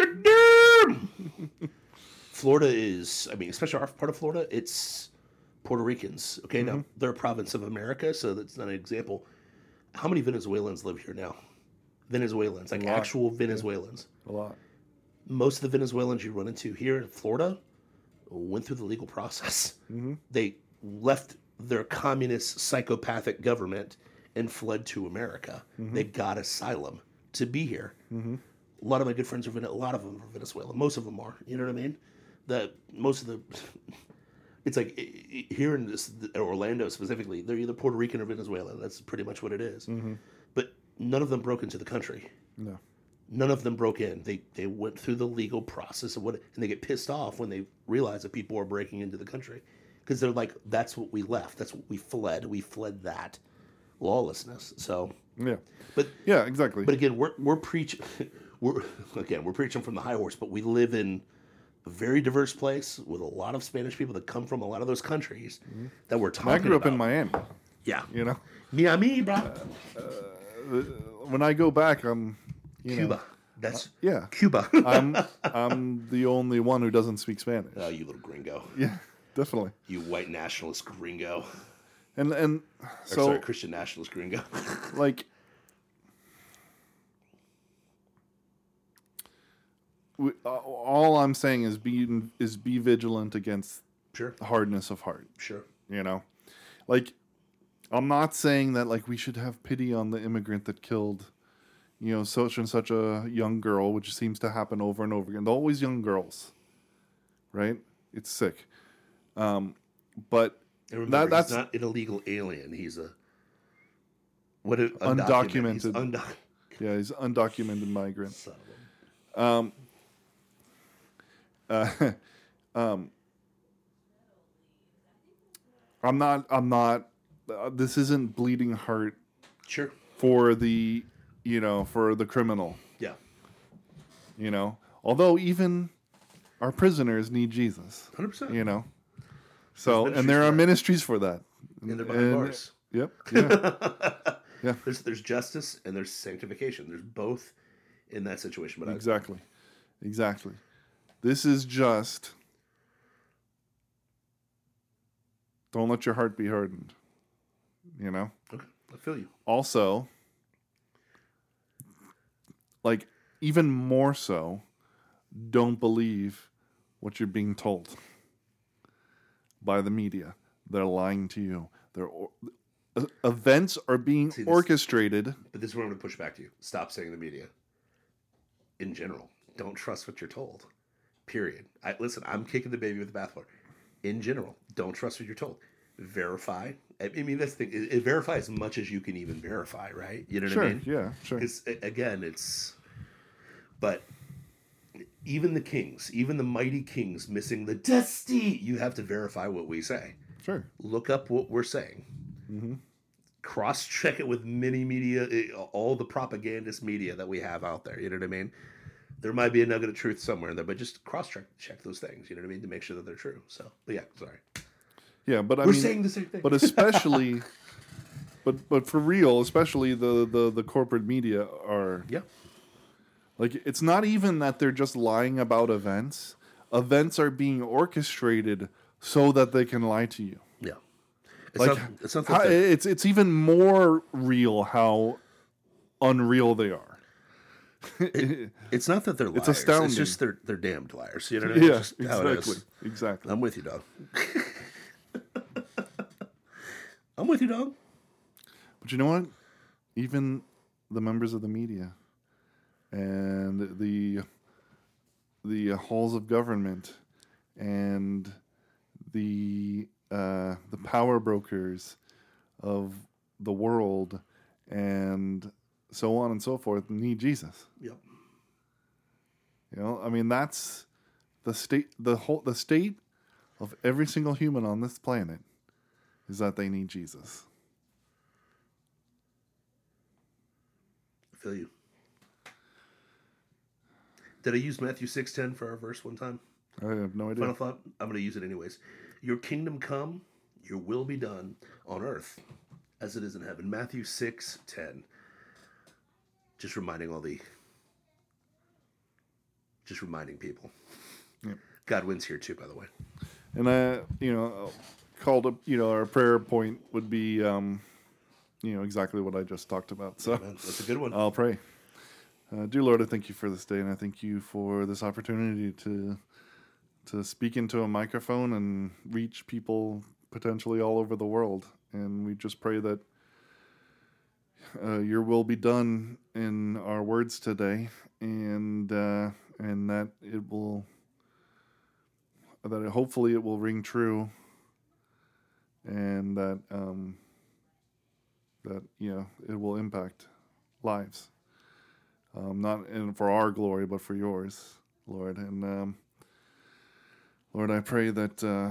Florida is, I mean, especially our part of Florida, it's Puerto Ricans. Okay, now they're a province of America, so that's not an example. How many Venezuelans live here now? Venezuelans, like A lot. actual Venezuelans. A lot. Most of the Venezuelans you run into here in Florida went through the legal process. Mm-hmm. They left their communist psychopathic government and fled to America. Mm-hmm. They got asylum to be here. Mm-hmm. A lot of my good friends are Vene- a lot of them are Venezuela. Most of them are. You know what I mean? The most of the it's like i- i- here in this Orlando specifically, they're either Puerto Rican or Venezuelan. That's pretty much what it is. Mm-hmm. But none of them broke into the country. No. None of them broke in. They they went through the legal process of what, and they get pissed off when they realize that people are breaking into the country, because they're like, that's what we left. That's what we fled. We fled that lawlessness. So, Yeah. but Yeah. Exactly. but again, we're we're preaching. We're again we're preaching from the high horse, but we live in a very diverse place with a lot of Spanish people that come from a lot of those countries that we're talking I grew up about. in Miami. Yeah. You know, Miami, bro. Uh, when I go back, I'm you Cuba. know, That's yeah, Cuba. I'm I'm the only one who doesn't speak Spanish. Oh, you little gringo. Yeah, definitely. You white nationalist gringo. And and Or, so sorry, Christian nationalist gringo. like we, uh, all I'm saying is be is be vigilant against Sure. hardness of heart. Sure. You know, like I'm not saying that like we should have pity on the immigrant that killed, you know, such and such a young girl, which seems to happen over and over again. They're always young girls, right? It's sick. Um, but And remember, that, that's he's not an illegal alien. He's a what? A, undocumented. He's undo- Yeah, he's an undocumented migrant. Son of a- Um, uh, um, I'm not. I'm not. Uh, this isn't bleeding heart Sure. for the, you know, for the criminal. Yeah. You know, although even our prisoners need Jesus. Hundred percent. You know, so There's and there ministries are for that. ministries for that. And they're behind And- bars. Yep. Yeah. Yeah. There's there's justice and there's sanctification. There's both in that situation. But I, Exactly. Exactly. This is just don't let your heart be hardened. You know? okay, I feel you. Also, like even more so, don't believe what you're being told by the media. They're lying to you. They're or, uh, events are being See, this- orchestrated. But this is where I'm going to push back to you. Stop saying the media. In general, don't trust what you're told. Period. I, listen, I'm kicking the baby with the bathwater. In general, don't trust what you're told. Verify. I mean, that's the thing. It, it verify as much as you can even verify, right? You know what Sure. I mean? Yeah. Sure. Because again, it's. But even the kings, even the mighty kings, missing the dusty, you have to verify what we say. Sure. Look up what we're saying. Mm-hmm. Cross-check it with many media, eh, all the propagandist media that we have out there. You know what I mean? There might be a nugget of truth somewhere in there, but just cross-check check those things. You know what I mean? To make sure that they're true. So, but yeah, sorry. Yeah, but I We're mean, saying the same thing. but especially, but but for real, especially the the the corporate media are Yeah. like it's not even that they're just lying about events. Events are being orchestrated so that they can lie to you. Yeah. It's Like not, it's not how, that they're- it's it's even more real how unreal they are. it's not that they're liars. astounding. It's just they're they're damned liars. You know what I mean? Yeah, It's just how it exactly, is. exactly. I'm with you, dog. I'm with you, dog. But you know what? Even the members of the media and the the halls of government and the uh, the power brokers of the world and so on and so forth need Jesus. Yep. You know, I mean that's the state the whole the state of every single human on this planet is that they need Jesus. I feel you. Did I use Matthew six ten for our verse one time? I have no idea. Final thought. I'm going to use it anyways. Your kingdom come, your will be done on earth as it is in heaven. Matthew six ten. Just reminding all the. Just reminding people. Yep. God wins here too, by the way. And I, you know, called up, you know, our prayer point would be, um, you know, exactly what I just talked about. So Man, that's a good one. I'll pray. Uh, dear Lord, I thank you for this day, and I thank you for this opportunity to to speak into a microphone and reach people potentially all over the world. And we just pray that uh, your will be done in our words today, and uh, and that it will that it, hopefully it will ring true, and that um, that you know it will impact lives. Um, not in, for our glory, but for yours, Lord. And um, Lord, I pray that uh,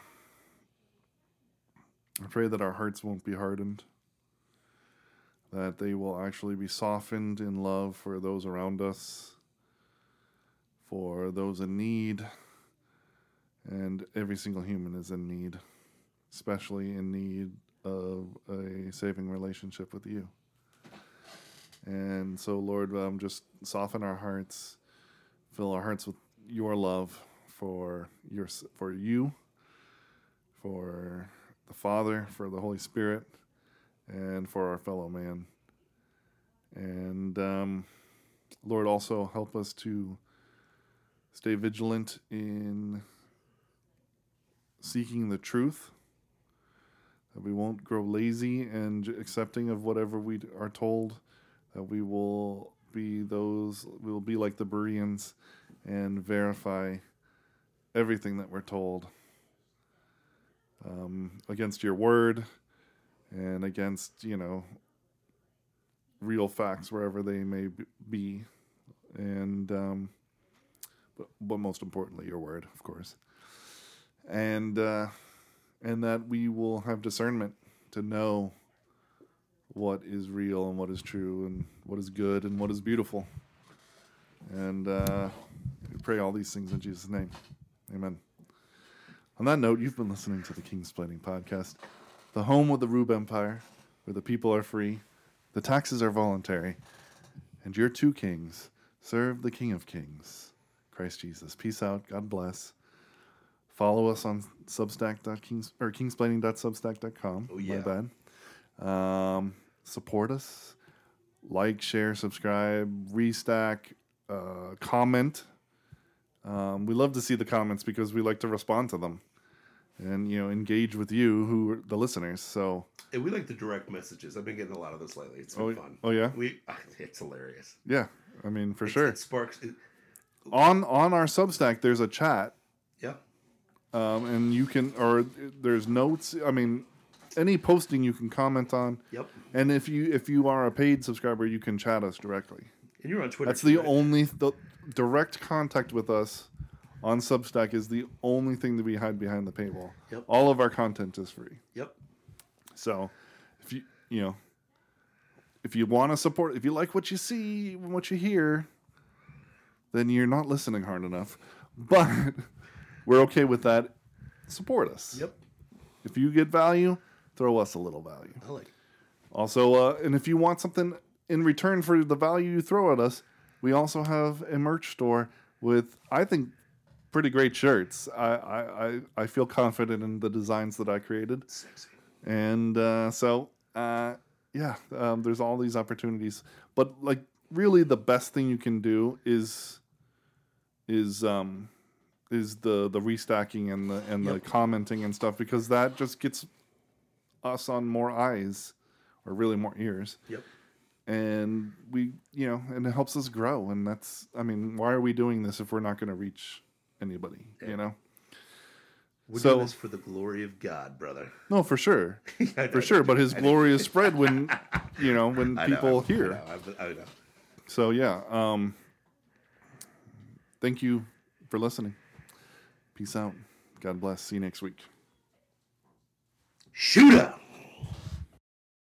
I pray that our hearts won't be hardened, that they will actually be softened in love for those around us, for those in need, and every single human is in need, especially in need of a saving relationship with you. And so, Lord, um, just soften our hearts, fill our hearts with your love for your for you, for the Father, for the Holy Spirit, and for our fellow man. And um, Lord, also help us to stay vigilant in seeking the truth, that we won't grow lazy and accepting of whatever we are told, that we will be those, we will be like the Bereans and verify everything that we're told um, against your word and against, you know, real facts wherever they may be. And, um, but, but most importantly, your word, of course. And, uh, and that we will have discernment to know what is real and what is true and what is good and what is beautiful. And uh, we pray all these things in Jesus' name. Amen. On that note, you've been listening to the Kingsplaining Podcast, the home of the Rube Empire, where the people are free, the taxes are voluntary, and your two kings serve the King of Kings, Christ Jesus. Peace out. God bless. Follow us on substack.kings or kingsplaining dot substack dot com. Oh, yeah. My bad. Um, support us. Like, share, subscribe, restack, uh, comment. Um, we love to see the comments because we like to respond to them and, you know, engage with you, who are the listeners. So, And we like the direct messages. I've been getting a lot of this lately. It's been oh, fun. Oh, yeah? We, it's hilarious. Yeah. I mean, for It's, sure. It sparks. It, On, on our Substack, there's a chat. yeah. Um, and you can, or there's notes. I mean, any posting you can comment on. Yep. And if you if you are a paid subscriber, you can chat us directly. And you're on Twitter. That's the right? only the direct contact with us on Substack is the only thing that we hide behind the paywall. Yep. All of our content is free. Yep. So, if you you know, if you want to support, if you like what you see, what you hear, then you're not listening hard enough. But we're okay with that. Support us. Yep. If you get value, throw us a little value. I like it. Also, uh, and if you want something in return for the value you throw at us, we also have a merch store with, I think, pretty great shirts. I I, I, I feel confident in the designs that I created. Sexy. And uh, so, uh, yeah, um, there's all these opportunities. But, like, really the best thing you can do is is um, is the, the restacking and the and Yep. the commenting and stuff, because that just gets us on more eyes, or really more ears. Yep. And we, you know, and it helps us grow. And that's, I mean, why are we doing this if we're not going to reach anybody, Yeah. you know? We're So- doing this for the glory of God, brother. No, for sure. I know. For sure. But his glory is spread when, you know, when I know, people I- hear. I know, I, I know. So, yeah. Um, thank you for listening. Peace out. God bless. See you next week. Shoot up.